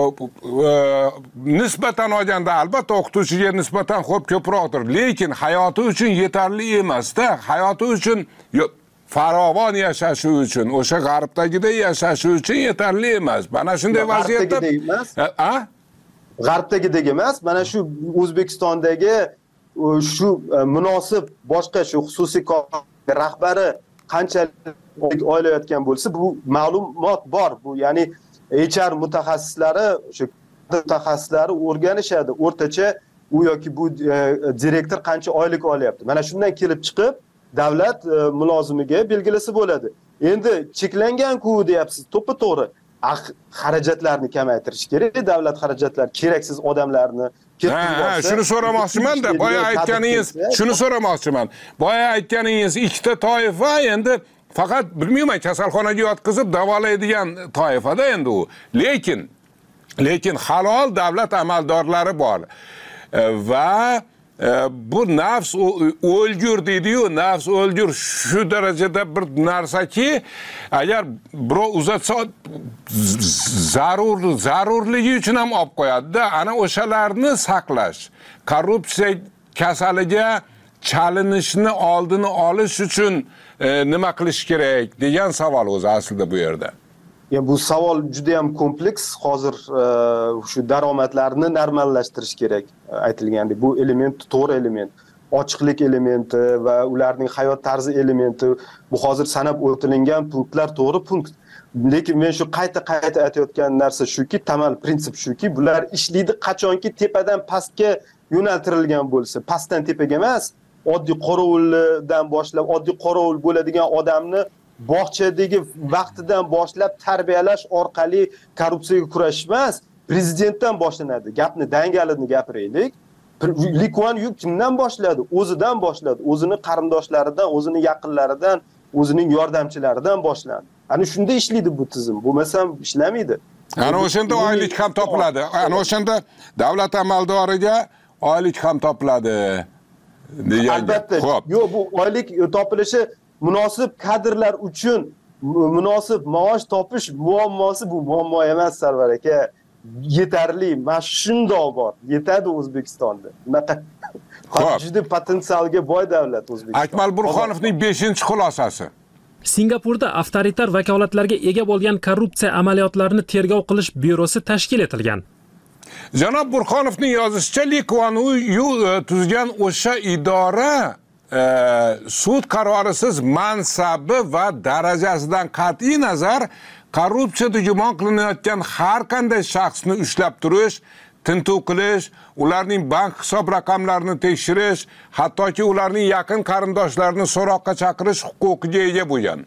nisbatan olganda albatta o'qituvchiga nisbatan ko'proqdir, lekin hayoti uchun yetarli emas-da. Hayoti uchun farovon yashashi uchun, o'sha g'arbdagida yashashi uchun yetarli emas. Mana shunday vaziyatda g'arbdagidek emas, mana shu O'zbekistondagi shu munosib boshqa shu xususiy rahbari qanchalik oylayotgan bo'lsa, bu ma'lumot bor. Bu ya'ni HR mutaxassislari, shu mutaxassislari o'rganishadi. O'rtacha u yoki bu direktor qancha oylik olyapti. Mana shundan kelib chiqib davlat mulozimiga belgilasa bo'ladi. Endi cheklangan-ku deyapsiz, to'g'ri. Xarajatlarni kamaytirish kerak, davlat xarajatlari, keraksiz odamlarni shuni so'ramoqchiman-da, boya aytganingiz, shuni so'ramoqchiman. Boya aytganingiz ikkita toifa endi faqat bilmayman, kasalxonaga yotqizib davolaydigan toifada endi u. Lekin halol davlat amaldorlari bor. Va bu nafs o'lgur deydi-yu, nafs o'lgur shu darajada bir narsaki, agar birov uzatsa zarurligi uchun ham olib qo'yadi-da. Ana o'shalarni saqlash, korrupsiya kasaliga chalinishni oldini olish uchun nima qilish kerak degan savol o'zi aslida bu yerda. Bu savol juda ham kompleks. Hozir shu daromadlarni normallashtirish kerak aytilgandek. Bu element to'g'ri element. Ochiqlik elementi va ularning hayot tarzi elementi. Bu hozir sanab o'tilingan punktlar to'g'ri punkt. Lekin men shu qayta aytayotgan narsa shuki, tamal prinsip shuki, bular ishlaydi qachonki tepadan pastga yo'naltirilgan bo'lsa, pastdan tepaga emas, oddiy qorovuldan boshlab, oddiy qorovul bo'ladigan odamni bog'chadagi vaqtidan boshlab tarbiyalash orqali korrupsiyaga kurash emas, prezidentdan boshlanadi. Gapni dangalini gapiraylik. Li Kuan Yu kimdan boshladi? O'zidan boshladi. O'zini qarindoshlaridan, o'zini yaqinlaridan, o'zining yordamchilaridan boshlandi. Ana shunda ishlaydi bu tizim. Bo'lmasam ishlamaydi. Ana o'shanda oylik ham topiladi. Ana o'shanda davlat amaldoriga oylik ham topiladi. Albatta. Yo'q, bu oylik topilishi munosib kadrlar uchun munosib maosh topish muammosi bu muammo emas, Sarvar aka. Yetarli, mana shundoq bor. Yetadi O'zbekistonda. Bunaqa juda potensialga boy davlat O'zbekiston. Akmal Burxonovning 5-xulosasi. Singapurda avtoritar vakolatlarga ega bo'lgan korrupsiya amaliyotlarini tergov qilish byurosi tashkil etilgan. Janob Burxonovning yozishicha, Li Kuan Yu tuzgan o'sha idora sud qarorisiz mansabi va darajasidan qat'iy nazar korrupsiyada gumon qilinayotgan har qanday shaxsni ushlab turish, tintuv qilish, ularning bank hisob raqamlarini tekshirish, hattoki ularning yaqin qarindoshlarini so'roqqa chaqirish huquqiga ega bo'lgan.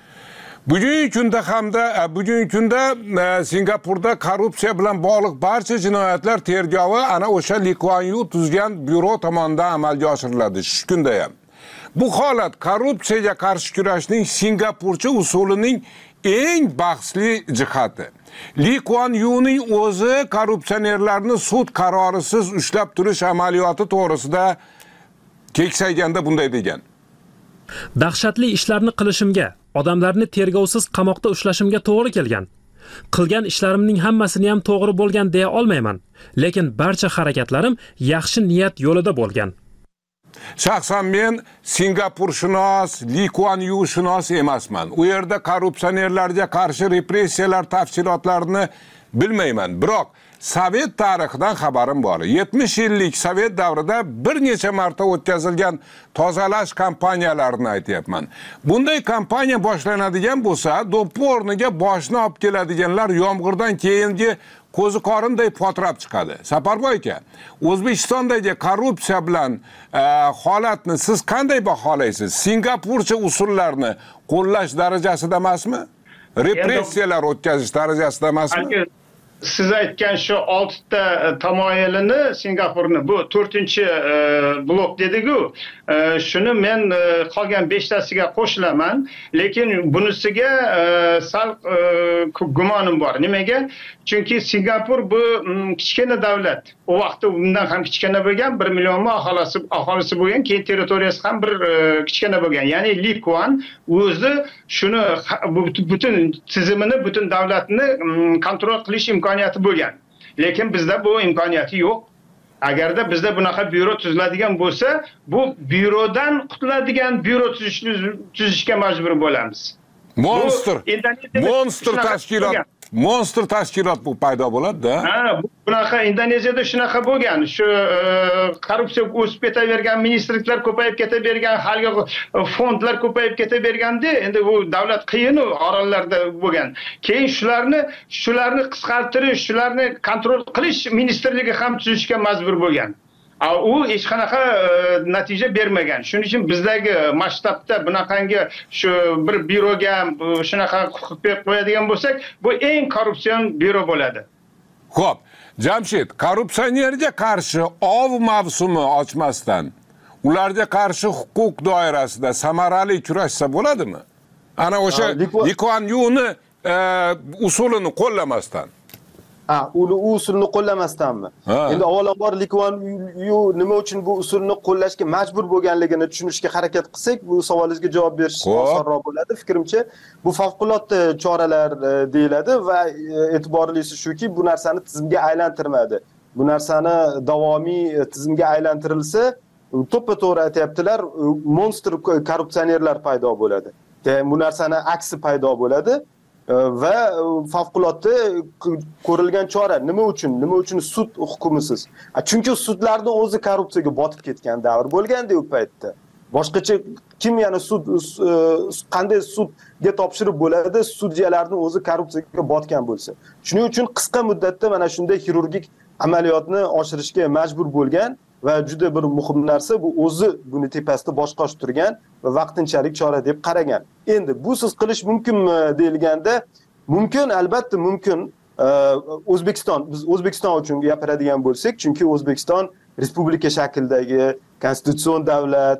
Bugungi kunda Singapurda korrupsiya bilan bog'liq barcha jinoyatlar tergovi ana o'sha Li Kuan Yu tuzgan byuro tomonidan amalga oshiriladi shu kunda ham. Bu holat korrupsiyaga qarshi kurashning Singapurcha usulining eng bahsli jihati. Li Kuan Yuning o'zi korrupsionerlarni sud qarorisiz ushlab turish amaliyoti to'g'risida keksayganda bunday degan. Dahshatli ishlarni qilishimga, odamlarni tergovsiz qamoqda ushlashimga to'g'ri kelgan. Qilgan ishlarimning hammasini ham to'g'ri bo'lgan deya olmayman, lekin barcha harakatlarim yaxshi niyat yo'lida bo'lgan. Shaxsan men Singapurshunos, Li Kuan Yu shunos emasman. U yerda korrupsionerlarga qarshi repressiyalar tafsilotlarini bilmayman. Biroq Sovet tarixidan xabarim bor. 70 yillik Sovet davrida bir necha marta o'tkazilgan tozalash kampaniyalarini aytyapman. Bunday kampaniya boshlanadigan bo'lsa, do'ppi o'rniga boshni olib keladiganlar yomg'irdan keyingi ko'zi qorinday potrab chiqadi. Saparboy aka, O'zbekistondagi korrupsiya bilan holatni siz qanday baholaysiz? Singapurcha usullarni qo'llash darajasida emasmi? Repressiyalar o'tkazish darajasida emasmi? Siz aytgan shu 6 ta tamoyilini Singapurni bu 4-blok dediku, shuni men qolgan 5 tasiga qo'shilaman, lekin bunisiga sal gumonim bor. Nimaga? Chunki Singapur bu kichkina davlat. O vaqtda bundan ham kichkina bo'lgan, 1 million aholisi bo'lgan, keyin territoriyasi ham bir kichkina bo'lgan. Ya'ni Li Kuan o'zi shuni butun tizimini, butun davlatni kontrol qilish imkoniyati bo'lgan. Lekin bizda bu imkoniyati yo'q. Agarda bizda bunaqa byuro tuziladigan bo'lsa, bu byurodan qutuladigan byuro tuzishga majbur bo'lamiz. Monster tashkilot bu paydo bo'ladi-da. Bunaqa Indoneziyada shunaqa bo'lgan. Shu korrupsiya o'sib ketavergan, ministrliklar ko'payib ketavergan, haligi fondlar ko'payib ketaverganda, endi bu davlat qiyin orollarda bo'lgan. Keyin shularni qisqartirish, shularni kontrol qilish ministrligi ham tuzishga majbur bo'lgan. U hech qanaqa natija bermagan. Shuning uchun bizdagi masshtabda bunaqangi shu bir byuroga shunaqa huquq berib qo'yadigan bo'lsak, bu eng korrupsion byuro bo'ladi. Xo'p, Jamshid, korrupsionerga qarshi ov mavsumi ochmasdan, ularga qarshi huquq doirasida samarali kurashsa bo'ladimi? Ana o'sha Li Kuan Yu'ni usulini qo'llamasdan. U usulni qo'llamasdanmi? Endi avvalambor Li Kuan Yu nima uchun bu usulni qo'llashga majbur bo'lganligini tushunishga harakat qilsak, bu savolingizga javob berish osonroq bo'ladi. Fikrimcha, bu favqulodda choralar deyiladi va e'tiborlisi shuki, bu narsani tizimga aylantirmadi. Bu narsani davomiy tizimga aylantirilsa, to'ppa-to'g'ri aytayaptilar, monster korrupsionerlar paydo bo'ladi. Bu narsani aksi paydo bo'ladi. Va favqulodda ko'rilgan chora nima uchun sud hukmisiz? Chunki sudlarning o'zi korrupsiyaga botib ketgan davr bo'lganda u paytda. Boshqacha kim yana qanday sudga topshirib bo'ladi? Sudyalarning o'zi korrupsiyaga botgan bo'lsa. Shuning uchun qisqa muddatda mana shunday xirurgik amaliyotni oshirishga majbur bo'lgan va juda bir muhim narsa bu o'zi buni tepasida bosh qo'shib turgan va vaqtinchalik chora deb qaragan. Endi bu siz qilish mumkinmi deyilganda, mumkin, albatta mumkin. Biz O'zbekiston uchun gapiradigan bo'lsak, chunki O'zbekiston respublika shaklidagi konstitutsion davlat,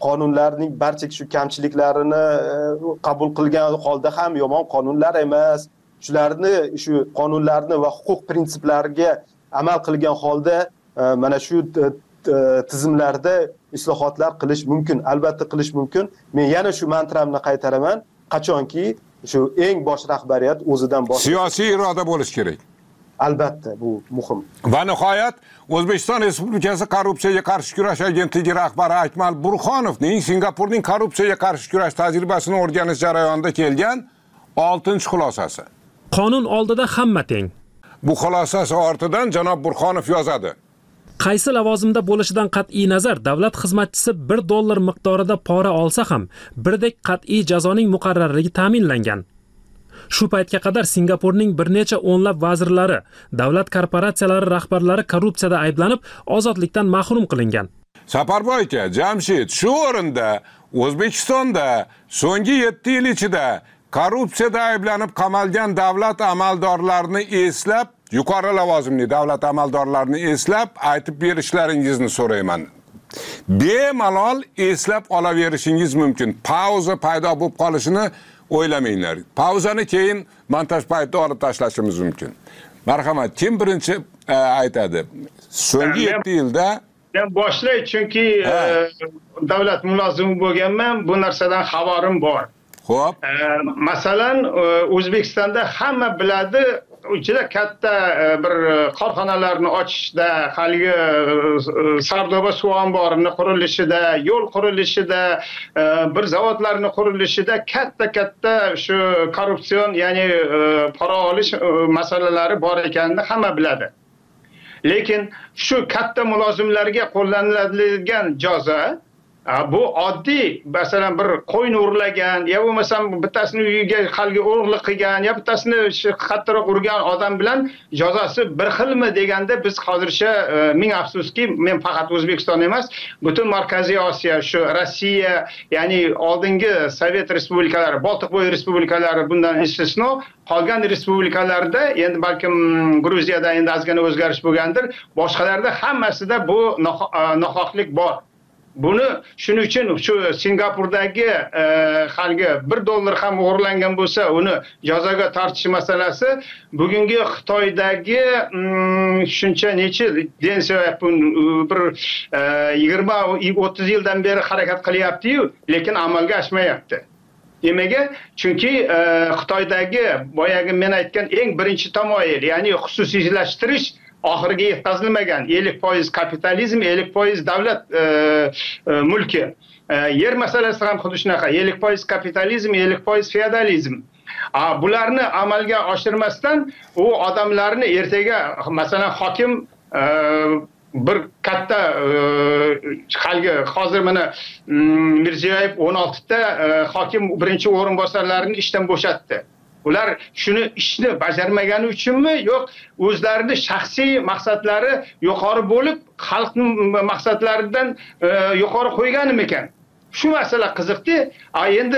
qonunlarning barcha shu kamchiliklarini qabul qilgan holda ham yomon qonunlar emas. Shularni shu qonunlarni va huquq prinsiplariga amal qilgan holda mana shu tizimlarda islohotlar qilish mumkin, albatta qilish mumkin. Men yana shu mantramni qaytaraman. Qachonki shu eng bosh rahbariyat o'zidan boshlaydi. Siyosiy iroda bo'lishi kerak. Albatta, bu muhim. Va nihoyat O'zbekiston Respublikasi Korrupsiyaga qarshi kurash agentligi rahbari Akmal Burxonovning Singapurning korrupsiyaga qarshi kurash tajribasini o'rganish jarayonida kelgan 6-xulosasi. Qonun oldida hamma teng. Bu xulosasi ortidan janob Burxonov yozadi. Qaysi lavozimda bo'lishidan qat'iy nazar davlat xizmatchisi $1 miqdorida pora olsa ham birdek qat'iy jazoning muqarrarligi ta'minlangan. Shu paytga qadar Singapurning bir necha o'nlab vazirlari, davlat korporatsiyalari rahbarlari korrupsiyada ayblanib, ozodlikdan mahrum qilingan. Saparboy aka, Jamshid, shu o'rinda O'zbekistonda so'nggi 7 yil ichida korrupsiyada ayblanib qamalgan davlat amaldorlarini eslab, yuqori lavozimli davlat amaldorlarini eslab aytib berishlaringizni so'rayman. Bemalol eslab olaverishingiz mumkin. Pauza paydo bo'lib qolishini o'ylamanglar. Pauzani keyin montaj paytida olib tashlashimiz mumkin. Marhamat, kim birinchi aytadi? So'nggi 7 yilda men boshlay, chunki davlat mulozimi bo'lganman, bu narsadan xabarim bor. Xo'p. Masalan, O'zbekistonda hamma biladi, juda katta bir korxonalarni ochishda, haligi Sardoba suv omborini qurilishida, yo'l qurilishida, bir zavodlarni qurilishida katta shu korrupsion, ya'ni pora olish masalalari bor ekanini hamma biladi. Lekin shu katta mulozimlarga qo'llaniladigan jazo bu oddiy, masalan, bir qo'yni urlagan, yo bo'lmasam bittasini uyiga qalgi o'g'irlik qilgan, yo bittasini qattiqroq urgan odam bilan jazosi bir xilmi deganda biz hozircha ming afsuski, men faqat O'zbekiston emas, butun Markaziy Osiyo, shu Rossiya, ya'ni oldingi Sovet respublikalari, Boltiqbo'yi respublikalari bundan istisno, qolgan respublikalarda, endi balkim Gruziyada endi ozgina o'zgarish bo'lgandir, boshqalarda hammasida bu nohaqlik bor. Buni shuning uchun shu Singapurdagi haligi $1 ham o'g'irlangan bo'lsa, uni jazoga tortish masalasi bugungi Xitoydagi shuncha necha Deng Xiaoping bir 20-30 yildan beri harakat qilyapti-yu, lekin amalga oshmayapti. Nimaga? Chunki Xitoydagi boyagi men aytgan eng birinchi tamoyil, ya'ni xususiylashtirish oxiriga yetkazilmagan. 50% kapitalizm, 50% davlat mulki. Yer masalasi ham xuddi shunaqa. 50% kapitalizm, 50% feodalizm. Bularni amalga oshirmasdan u odamlarni ertaga, masalan, hokim bir katta hozir mana Mirziyoyev 16 ta hokim birinchi o'rinbosarlarini ishdan bo'shatdi. Ular shuni ishni bajarmagani uchunmi, yo'q o'zlarining shaxsiy maqsadlari yuqori bo'lib, xalqning maqsadlaridan yuqori qo'yganmi ekan? Shu masala qiziqdi. Endi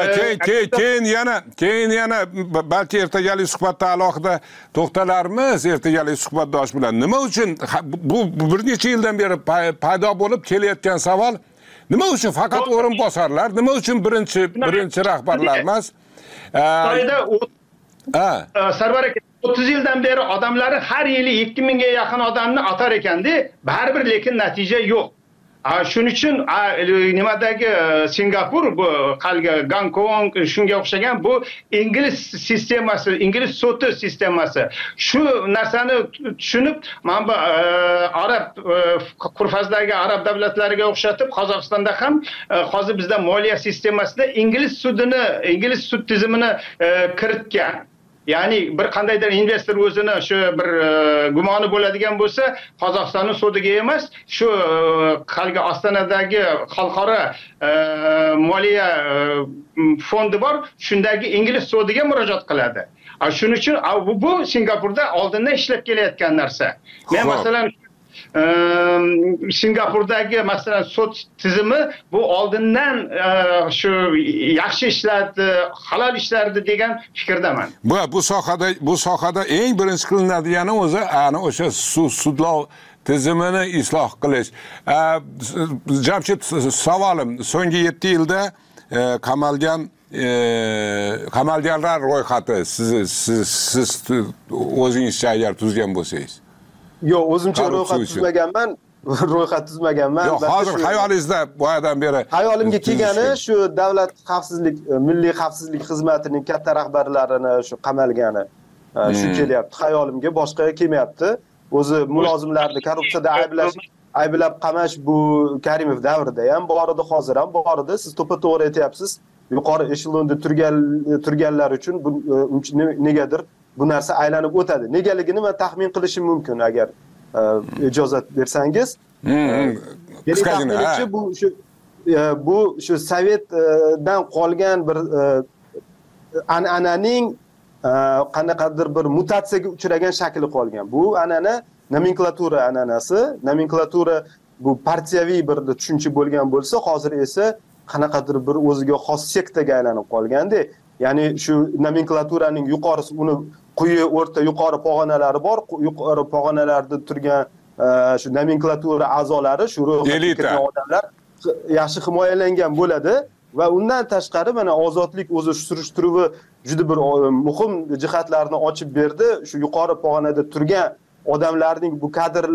keyin yana balki ertagalik suhbatda alohida to'xtalarmiz, ertagalik suhbatdosh bilan. Nima uchun bu bir necha yildan beri paydo bo'lib kelayotgan savol, nima uchun faqat o'rinbosarlar, nima uchun birinchi rahbarlar emas? Xitoyda Sarvar aka 30 yildan beri odamlari har yili 2000 ga yaqin odamni atar ekandi, baribir lekin natija yo'q. Shuning uchun nimadagi Singapur, bu qalga Gonkong, shunga o'xshagan bu ingliz sistemasi, ingliz sudi sistemasi. Shu narsani tushunib, mana bu arab Qurfazdagi arab davlatlariga o'xshatib, Qozog'istonda ham hozir bizda moliya sistemasida ingliz sud tizimini kiritgan. Ya'ni bir qandaydir investor o'zini shu bir gumoni bo'ladigan bo'lsa, Qozog'istonning sudiga emas, shu qalga Ostonadagi xalqaro moliya fondi bor, shundagi ingliz sudiga murojaat qiladi. Shuning uchun bu Singapurda oldindan ishlab kelayotgan narsa. Men masalan Singapurdagi masalan sud tizimi bu oldindan shu yaxshi ishlardi, halol ishlardi degan fikrdaman. Bu sohada eng birinchi qilinadigan o'zi ana o'sha sudlov tizimini isloh qilish. Jamshid, savolim, so'nggi 7 yilda qamalganlar ro'yxati siz o'zingizcha agar tuzgan bo'lsangiz. Yo'q, o'zimcha ro'yxat tuzmaganman. Yo'q, hozir xayolingizda boyadan beri hayolimga kelgani shu davlat xavfsizlik, milliy xavfsizlik xizmatining katta rahbarlarini shu qamalgani shu kelyapti. Hayolimga boshqa kelmayapti. O'zi mulozimlarni korrupsiyada ayblab qamash bu Karimov davrida ham bor edi, hozir ham bor edi. Siz to'g'ri aytyapsiz. Yuqori eshelonda turganlar uchun negadir bu narsa aylanib o'tadi. Negaligini men taxmin qilishim mumkin agar ijozat bersangiz. Qisqagina. Bu shu Sovetdan qolgan bir an'ananing qanaqadir bir mutatsiyaga uchragan shakli qolgan. Bu an'ana nomenklatura an'anasi. Nomenklatura bu partiyaviy bir tushuncha bo'lgan bo'lsa, hozir esa qanaqadir bir o'ziga xos sektaga aylanib qolganda, ya'ni shu nomenklaturaning yuqorisi, uni quyi, o'rta, yuqori pog'onalari bor. Yuqori pog'onalarda turgan shu nomenklatura a'zolari, shu ro'yxatga kirgan odamlar yaxshi himoyalangan bo'ladi va undan tashqari mana ozodlik o'zi surishtiruvi juda bir muhim jihatlarni ochib berdi. Shu yuqori pog'onada turgan odamlarning bu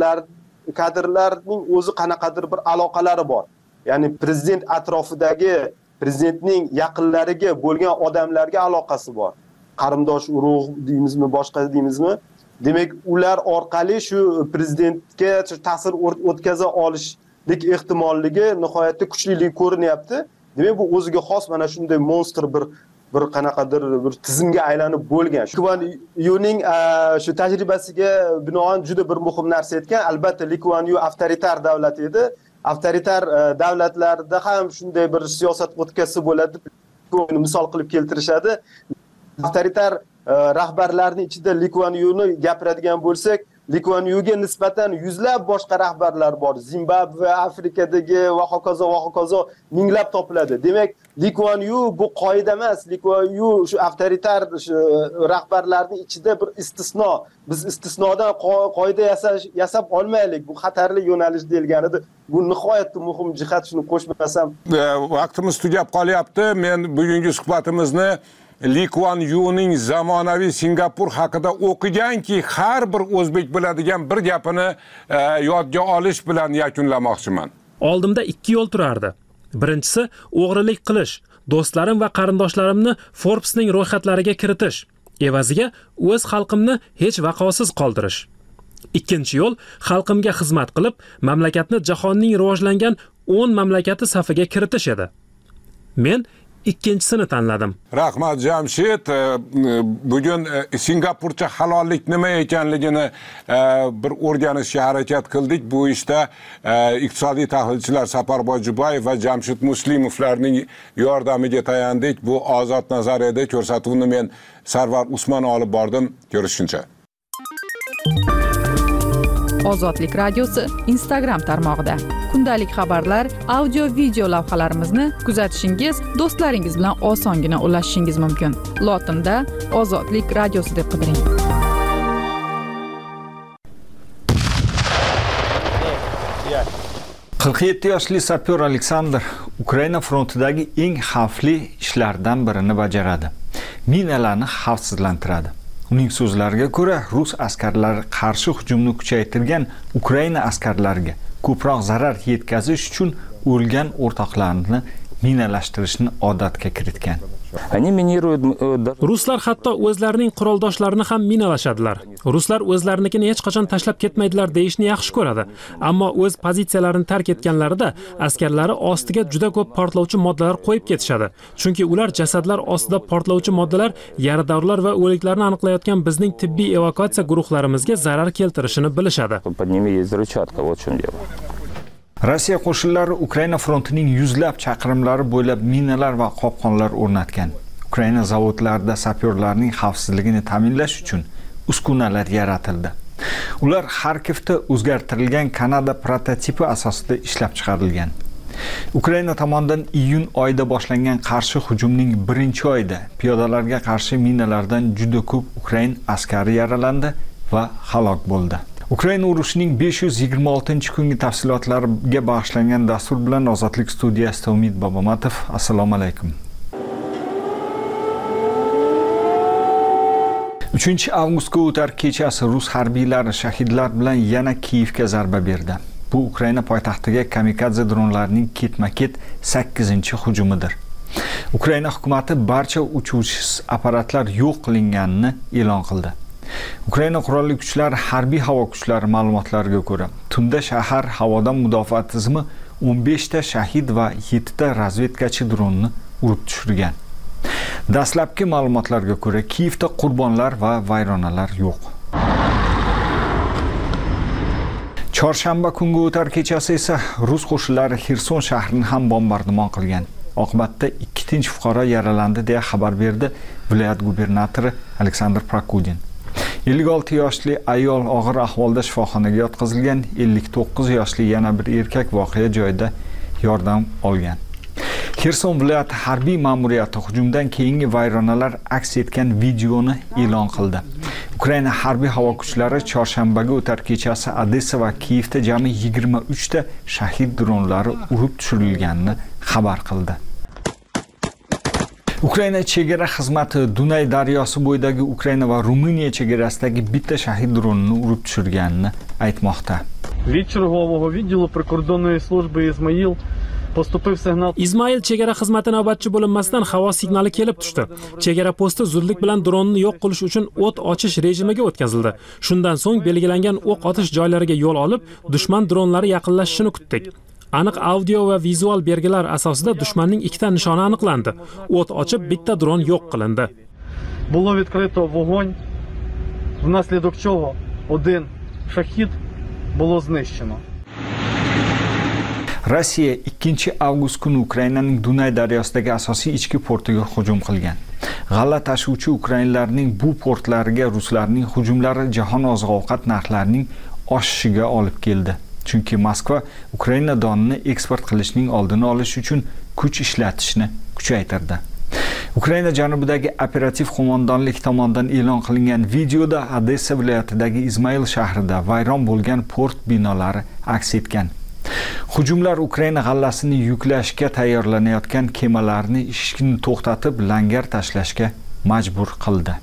kadrlarning o'zi qanaqadir bir aloqalari bor. Ya'ni prezident atrofidagi, prezidentning yaqinlariga bo'lgan odamlarga aloqasi bor. Qarindosh urug' deymizmi, boshqa deymizmi? Demak, ular orqali shu prezidentga ta'sir o'tkaza olishlik ehtimolligi nihoyatda kuchliligi ko'rinyapti. Demak, bu o'ziga xos mana shunday monster bir qanaqadir bir tizimga aylanib bo'lgan. Li Kuan Yuning shu tajribasiga binoan juda bir muhim narsa aytgan. Albatta, Li Kuan Yu avtoritar davlat edi. Avtoritar davlatlarda ham shunday bir siyosat o'tkazsa bo'ladi. Buni misol qilib keltirishadi. Avtoritar rahbarlarning ichida Li Kuan Yu'ni gapiradigan bo'lsak, Li Kuan Yu'ga nisbatan yuzlab boshqa rahbarlar bor. Zimbabve, Afrikadagi va hokazo minglab topiladi. Demak, Li Kuan Yu bu qoida emas. Li Kuan Yu shu avtoritar rahbarlarning ichida bir istisno. Biz istisnodan qoida yasab olmaylik. Bu xatarli yo'nalish deyilganida. Bu nihoyatda muhim jihat, shuni qo'shmasam. Vaqtimiz tugab qolyapti. Men bugungi suhbatimizni Li Kuan Yuning zamonaviy Singapur haqida o'qiganki, har bir o'zbek biladigan bir gapini yodga olish bilan yakunlamoqchiman. Oldimda 2 yo'l turardi. Birinchisi o'g'rilik qilish, do'stlarim va qarindoshlarimni Forbesning ro'yxatlariga kiritish, evaziga o'z xalqimni hech vaqosiz qoldirish. Ikkinchi yo'l xalqimga xizmat qilib, mamlakatni jahonning rivojlangan 10 mamlakati safiga kiritish edi. Men ikkinchisini tanladim. Rahmat Jamshid. Bugun Singapurcha halollik nima ekanligini bir o'rganishga harakat qildik. Bu ishda iqtisodiy tahlilchilar Saparboy Jubayev va Jamshid Muslimovlarning yordamiga tayandik. Bu Ozod nazar edi. Ko'rsatuvni men Sarvar Usmon olib bordim. Ko'rishguncha. Ozodlik radiosi Instagram tarmog'ida kundalik xabarlar, audio, video lavhalarimizni kuzatishingiz, do'stlaringiz bilan osongina ulashishingiz mumkin. Lotinda Ozodlik radiosi deb qidiring. Qirq yoshli sapyor Aleksandr Ukraina frontidagi eng xavfli ishlardan birini bajaradi. Minalarni xavfsizlantiradi. Uning so'zlariga ko'ra, rus askarlari qarshi hujumni kuchaytirgan Ukraina askarlariga ko'proq zarar yetkazish uchun o'lgan o'rtoqlarini minalashtirishni odatga kiritgan. Ruslar hatto o'zlarining quroldoshlarini ham minalashadilar. Ruslar o'zlarinikini hech qachon tashlab ketmaydilar deyishni yaxshi ko'radi. Ammo o'z pozitsiyalarini tark etganlarida askarlari ostiga juda ko'p portlovchi moddalar qo'yib ketishadi. Chunki ular jasadlar ostida portlovchi moddalar, yaradorlar va o'liklarni aniqlayotgan bizning tibbiy evakuatsiya guruhlarimizga zarar keltirishini bilishadi. Rossiya qo'shinlari Ukraina frontining yuzlab chaqirimlari bo'ylab minalar va qopqonlar o'rnatgan. Ukraina zavodlarida sapyorlarning xavfsizligini ta'minlash uchun uskunalar yaratildi. Ular Xarkivda o'zgartirilgan Kanada prototipi asosida ishlab chiqarilgan. Ukraina tomonidan iyun oyida boshlangan qarshi hujumning birinchi oyida piyodalarga qarshi minalardan juda ko'p Ukrain askari yaralandi va halok bo'ldi. Ukraina urushining 526-kungi tafsilotlariga bag'ishlangan dastur bilan Ozodlik studiyasida Umid Bobomatov. Assalomu alaykum. 3 avgustga o'tar kechasi rus harbiylari shahidlar bilan yana Kiyevga zarba berdi. Bu Ukraina poytaxtiga kamikadze dronlarining ketma-ket 8-hujumidir. Ukraina hukumatı barcha uchuvchisiz apparatlar yo'q qilinganini e'lon qildi. Ukraina qurolli kuchlari harbiy havo kuchlari ma'lumotlariga ko'ra, tunda shahar havodan mudofaa tizimi 15 ta shahid va 7 ta razvedkachi dronni urib tushirgan. Dastlabki ma'lumotlarga ko'ra, Kiyevda qurbonlar va vayronalar yo'q. Chorshanba kungi o'tar kechasi esa rus qo'shinlari Xerson shahrini ham bombardimon qilgan. Oqibatda 2 tinch fuqaro yaralandi deya xabar berdi viloyat gubernatori Aleksandr Prokudin. 56 yoshli ayol og'ir ahvolda shifoxonaga yotqizilgan, 59 yoshli yana bir erkak voqea joyida yordam olgan. Xerson viloyati harbiy ma'muriyati hujumdan keyingi vayronalar aks etgan videoni e'lon qildi. Ukraina harbiy havo kuchlari chorshanbaga o'tar kechasi Odessa va Kiyevda jami 23 ta shahid dronlari urib tushirilganini xabar qildi. Ukraina chegara xizmati Dunay daryosi bo'yidagi Ukraina va Ruminiya chegarasidagi bitta shahid dronini urib tushirganini aytmoqda. Від чергового відділу прикордонної служби Ізмаїл поступив сигнал. Ismoil chegara xizmati navbatchi bo'linmasidan havo signali kelib tushdi. Chegara posti zudlik bilan dronni yo'q qilish uchun o't ochish rejimiga o'tkazildi. Shundan so'ng belgilangan o'q otish joylariga yo'l olib, dushman dronlari yaqinlashishini kutdik. Aniq audio va vizual belgilar asosida dushmanning 2 ta nishoni aniqlandi. O't ochib, bitta dron yo'q qilindi. Було відкрито вогонь, внаслідок чого один шахід було знищено. Rossiya 2 avgust kuni Ukrainaning Dunay daryosidagi asosiy ichki portiga hujum qilgan. G'alla tashuvchi ukrainlarning bu portlariga ruslarning hujumlari jahon oziq-ovqat narxlarining oshishiga olib keldi. Chunki Moskva Ukraina donini eksport qilishning oldini olish uchun kuch ishlatishni kuchaytirdi. Ukraina janubidagi operativ qo'mondonlik tomonidan e'lon qilingan videoda Odessa viloyatidagi Izmail shahrida vayron bo'lgan port binolari aks etgan. Hujumlar Ukraina g'allasini yuklashga tayyorlanayotgan kemalarni ishini to'xtatib, langar tashlashga majbur qildi.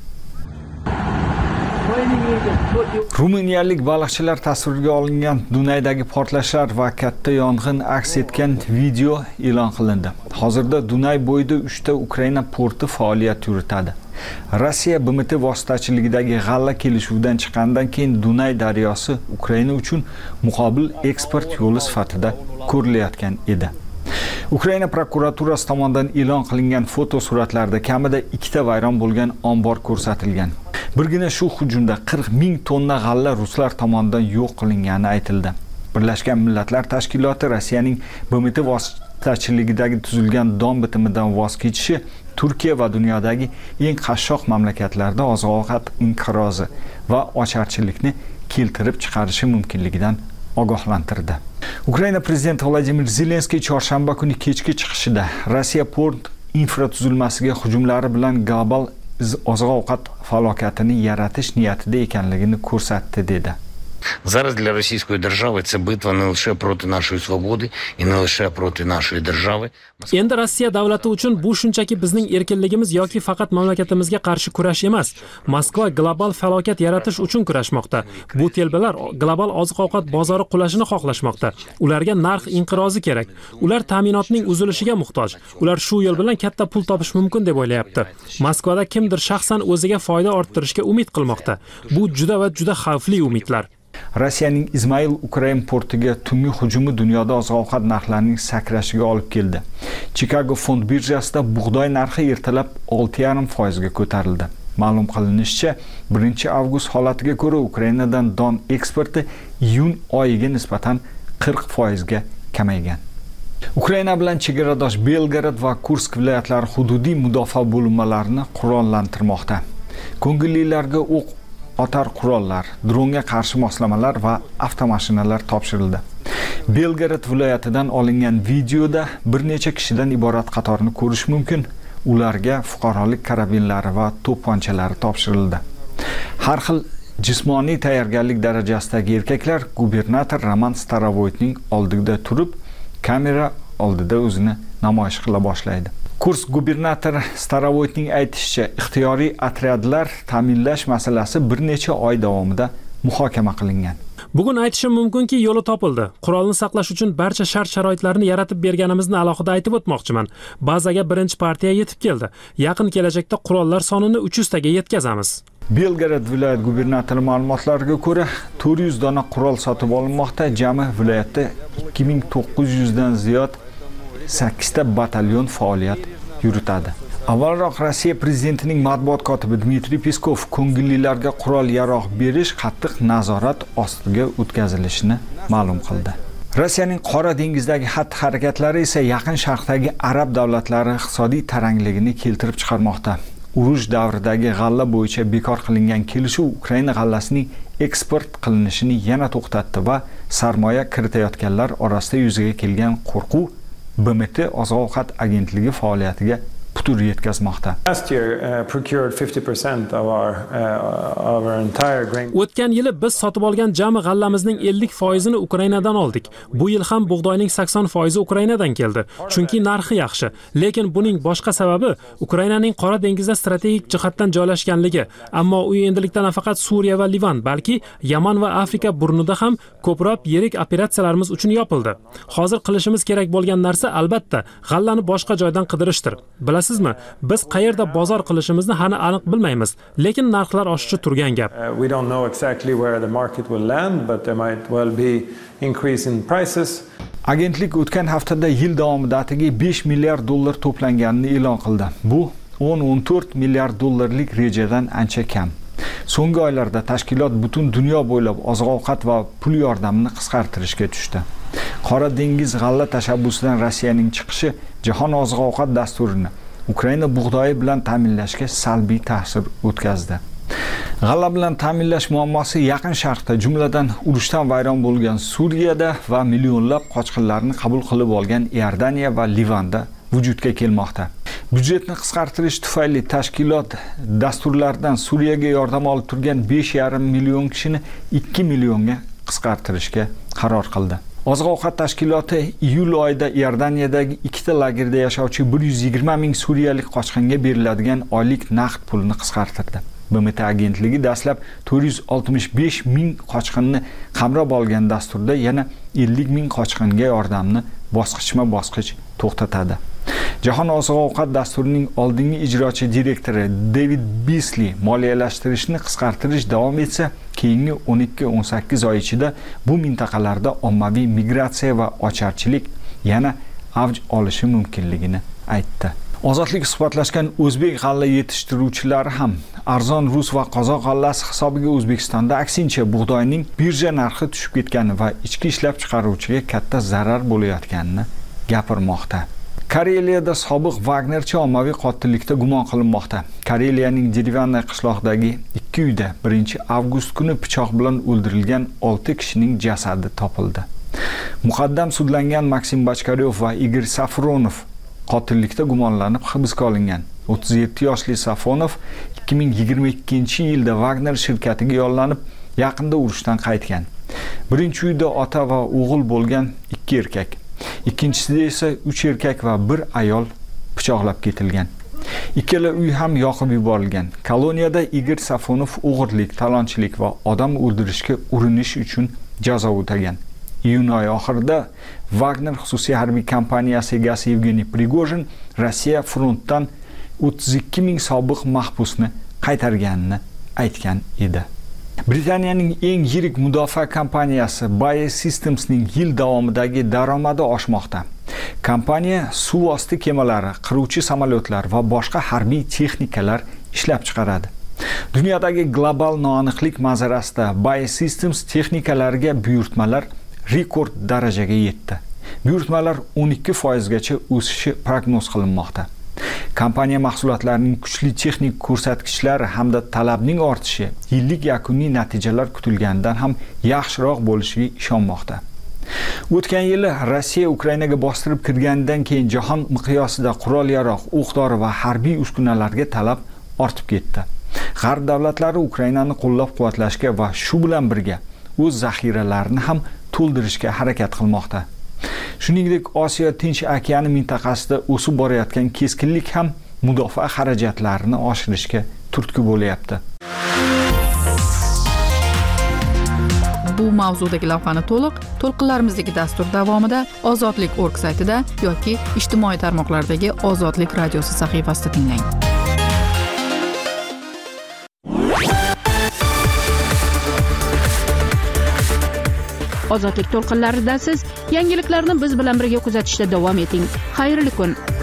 Ruminiyalik baliqchilar tasvirga olingan Dunaydagi portlashlar va katta yong'in aks etgan video e'lon qilindi. Hozirda Dunay bo'yida 3 ta Ukraina porti faoliyat yuritadi. Rossiya BMT vositachiligidagi g'alla kelishuvidan chiqqandan keyin Dunay daryosi Ukraina uchun muqobil eksport yo'li sifatida ko'rilayotgan edi. Ukraina prokuraturasi tomonidan e'lon qilingan fotosuratlarda kamida 2 ta vayron bo'lgan ombor ko'rsatilgan. Birgina shu hujumda 40 ming tonna g'alla ruslar tomonidan yo'q qilingani aytildi. Birlashgan Millatlar Tashkiloti Rossiyaning BMT vositachiligidagi tuzilgan don bitimidan voz kechishi Turkiya va dunyodagi eng qashshoq mamlakatlarda oziq-ovqat inqirozi va ocharchilikni keltirib chiqarishi mumkinligidan ogohlantirdi. Ukraina prezidenti Vladimir Zelenskiy chorshanba kuni kechki chiqishida Rossiya port infratuzilmasiga hujumlari bilan global oziq-ovqat falokatini yaratish niyatida ekanligini ko'rsatdi dedi. Зараз для російської держави це битва не лише проти нашої свободи і не лише проти нашої держави. Endi Rossiya davlati uchun bu shunchaki bizning erkinligimiz yoki faqat mamlakatimizga qarshi kurash emas. Moskva global falokat yaratish uchun kurashmoqda. Bu telbalar global oziq-ovqat bozori qulashini xohlashmoqda. Ularga narx inqirozi kerak. Ular ta'minotning uzilishiga muhtoj. Ular shu yo'l bilan katta pul topish mumkin deb o'ylayapti. Moskvada kimdir shaxsan o'ziga foyda orttirishga umid qilmoqda. Bu juda va juda xavfli umidlar. Rossiyaning Izmail Ukrain portiga tungi hujumi dunyoda oziq-ovqat narxlarining sakrashiga olib keldi. Chicago fond birjasida bug'doy narxi ertalab 6,5% ga ko'tarildi. Ma'lum qilinishicha, 1 avgust holatiga ko'ra Ukrainadan don eksporti iyun oyiga nisbatan 40% ga kamaygan. Ukraina bilan chegaradosh Belgorod va Kursk viloyatlari hududiy mudofaa bo'linmalarini qurollantirmoqda. Ko'ngillilarga o'q otar qurollar, dronga qarshi moslamalar va avtomashinalar topshirildi. Belgorod viloyatidan olingan videoda bir necha kishidan iborat qatorni ko'rish mumkin. Ularga fuqarolik karabinlari va to'pponchalari topshirildi. Har xil Jismoniy tayyorgarlik darajasidagi erkaklar gubernator Roman Starovoytning oldida turib, kamera oldida o'zini namoyish qila boshlaydi. Kurs gubernator Starovoytning aytishicha, ixtiyoriy otryadlar ta'minlash masalasi bir necha oy davomida muhokama qilingan. Bugun aytishim mumkinki, yo'li topildi. Qurolni saqlash uchun barcha shart-sharoitlarni yaratib berganimizni alohida aytib o'tmoqchiman. Bazaga birinchi partiya yetib keldi. Yaqin kelajakda qurollar sonini 300 taga yetkazamiz. Belgorod viloyat gubernatori ma'lumotlariga ko'ra, 400 dona qurol sotib olinmoqda. Jami viloyatda 2900 dan ziyod 8 ta batalyon faoliyat yuritadi. Avvalroq Rossiya prezidentining matbuot kotibi Dmitriy Peskov ko'ngillilarga qurol-yarog' berish qattiq nazorat ostiga o'tkazilishini ma'lum qildi. Rossiyaning Qora dengizdagi xatti-harakatlari esa Yaqin Sharqdagi arab davlatlari iqtisodiy tarangligini keltirib chiqarmoqda. Urush davridagi g'alla bo'yicha bekor qilingan kelishuv Ukraina g'allasining eksport qilinishini yana to'xtatdi va sarmoya kiritayotganlar orasida yuzaga kelgan qo'rquv BMT oziq-ovqat agentligi faoliyatiga putur yetkazmoqda. O'tgan yili biz sotib olgan jami g'allamizning 50% ni Ukrainadan oldik. Bu yil ham bug'doyning 80% Ukrainadan keldi. Chunki narxi yaxshi. Lekin buning boshqa sababi Ukrainaning Qora dengizda strategik jihatdan joylashganligi. Ammo u endilikda nafaqat Suriya va Livan, balki Yaman va Afrika burnida ham ko'proq yirik operatsiyalarimiz uchun yopildi. Hozir qilishimiz kerak bo'lgan narsa albatta g'allani boshqa joydan qidirishdir. Bilasizmi, biz qayerda bozor qilishimizni hali aniq bilmaymiz, lekin narxlar oshishi turgan gap. Agentlik o'tgan haftada yil davomidagi 5 milliard dollar to'planganini e'lon qildi. Bu 10-14 milliard dollarlik rejadan ancha kam. So'nggi oylarda tashkilot butun dunyo bo'ylab oziq-ovqat va pul yordamini qisqartirishga tushdi. Qora dengiz g'alla tashabbusidan Rossiyaning chiqishi jahon oziq-ovqat dasturini Ukraina bug'doyi bilan ta'minlashga salbiy ta'sir o'tkazdi. G'alla bilan ta'minlash muammosi Yaqin Sharqda, jumladan urushdan vayron bo'lgan Suriyada va millionlab qochqinlarni qabul qilib olgan Iordaniya va Livanda vujudga kelmoqda. Byudjetni qisqartirish tufayli tashkilot dasturlardan Suriyaga yordam olib turgan 5,5 million kishini 2 millionga qisqartirishga qaror qildi. Oziq-ovqat tashkiloti iyul oyida Iordaniyadagi 2 ta lagerda yashovchi 120 ming suriyalik qochqinga beriladigan oylik naqd pulni qisqartirdi. BMT agentligi dastlab 465 ming qochqinni qamrab olgan dasturda yana 50 ming qochqinga yordamni bosqichma-bosqich to'xtatadi. Jahon oziq-ovqat dasturining oldingi ijrochi direktori David Beasley moliyalashtirishni qisqartirish davom etsa, keyingi 12-18 oy ichida bu mintaqalarda ommaviy migratsiya va ocharchilik yana avj olishi mumkinligini aytdi. Ozodlik suhbatlashgan o'zbek g'alla yetishtiruvchilari ham arzon rus va qozoq g'allasi hisobiga O'zbekistonda aksincha bug'doyning birja narxi tushib ketgani va ichki ishlab chiqaruvchiga katta zarar bo'layotganini gapirmoqda. Kareliyada sobiq Wagnerchi ommaviy qotillikda gumon qilinmoqda. Kareliyaning Derivannoy qishloqidagi 2 uyda 1-avgust kuni pichoq bilan o'ldirilgan 6 kishining jasadi topildi. Muqaddam sudlangan Maksim Bachkaryov va Igor Safronov qotillikda gumonlanib hibsga olingan. 37 yoshli Safonov 2022-yilda Wagner shirkatiga yollanib, yaqinda urushdan qaytgan. Birinchi uyda ota va o'g'il bo'lgan 2 erkak, ikkinchisida esa 3 erkak va 1 ayol pichoqlab ketilgan. Ikkala uy ham yoqib yuborilgan. Koloniyada Igor Safonov o'g'irlik, talonchilik va odam o'ldirishga urinish uchun jazo o'tagan. Iyun oyi oxirida Wagner xususiy harbiy kompaniyasi egasi Yevgeniy Prigojin Rossiya frontdan 32 ming sobiq mahbusni qaytarganini aytgan edi. Britaniyaning eng yirik mudofaa kompaniyasi BAE Systems'ning yil davomidagi daromadi oshmoqda. Kompaniya suv osti kemalari, qiruvchi samolyotlar va boshqa harbiy texnikalar ishlab chiqaradi. Dunyodagi global noaniqlik manzarasida BAE Systems texnikalariga buyurtmalar rekord darajaga yetdi. Buyurtmalar 12% gacha o'sishi prognoz qilinmoqda. Kompaniya mahsulotlarining kuchli texnik ko'rsatkichlari hamda talabning ortishi yillik yakuniy natijalar kutilganidan ham yaxshiroq bo'lishiga ishonmoqda. O'tgan yili Rossiya Ukrainaga bostirib kirganidan keyin jahon miqyosida qurol-yarog', o'q-dori va harbiy uskunalarga talab ortib ketdi. G'arb davlatlari Ukrainani qo'llab-quvvatlashga va shu bilan birga o'z zaxiralarini ham to'ldirishga harakat qilmoqda. Shuningdek, Osiyo Tinch okeani mintaqasida o'sib borayotgan keskinlik ham mudofaa xarajatlarini oshirishga turtki bo'lyapti. Bu mavzudagi lavhani to'lqinlarimizdagi dastur davomida Ozodlik.org saytida yoki ijtimoiy tarmoqlardagi Ozodlik radiosi sahifasida tinglang. Ozodlik to'lqinlarida siz yangiliklarni biz bilan birga kuzatishda davom eting. Xayrli kun.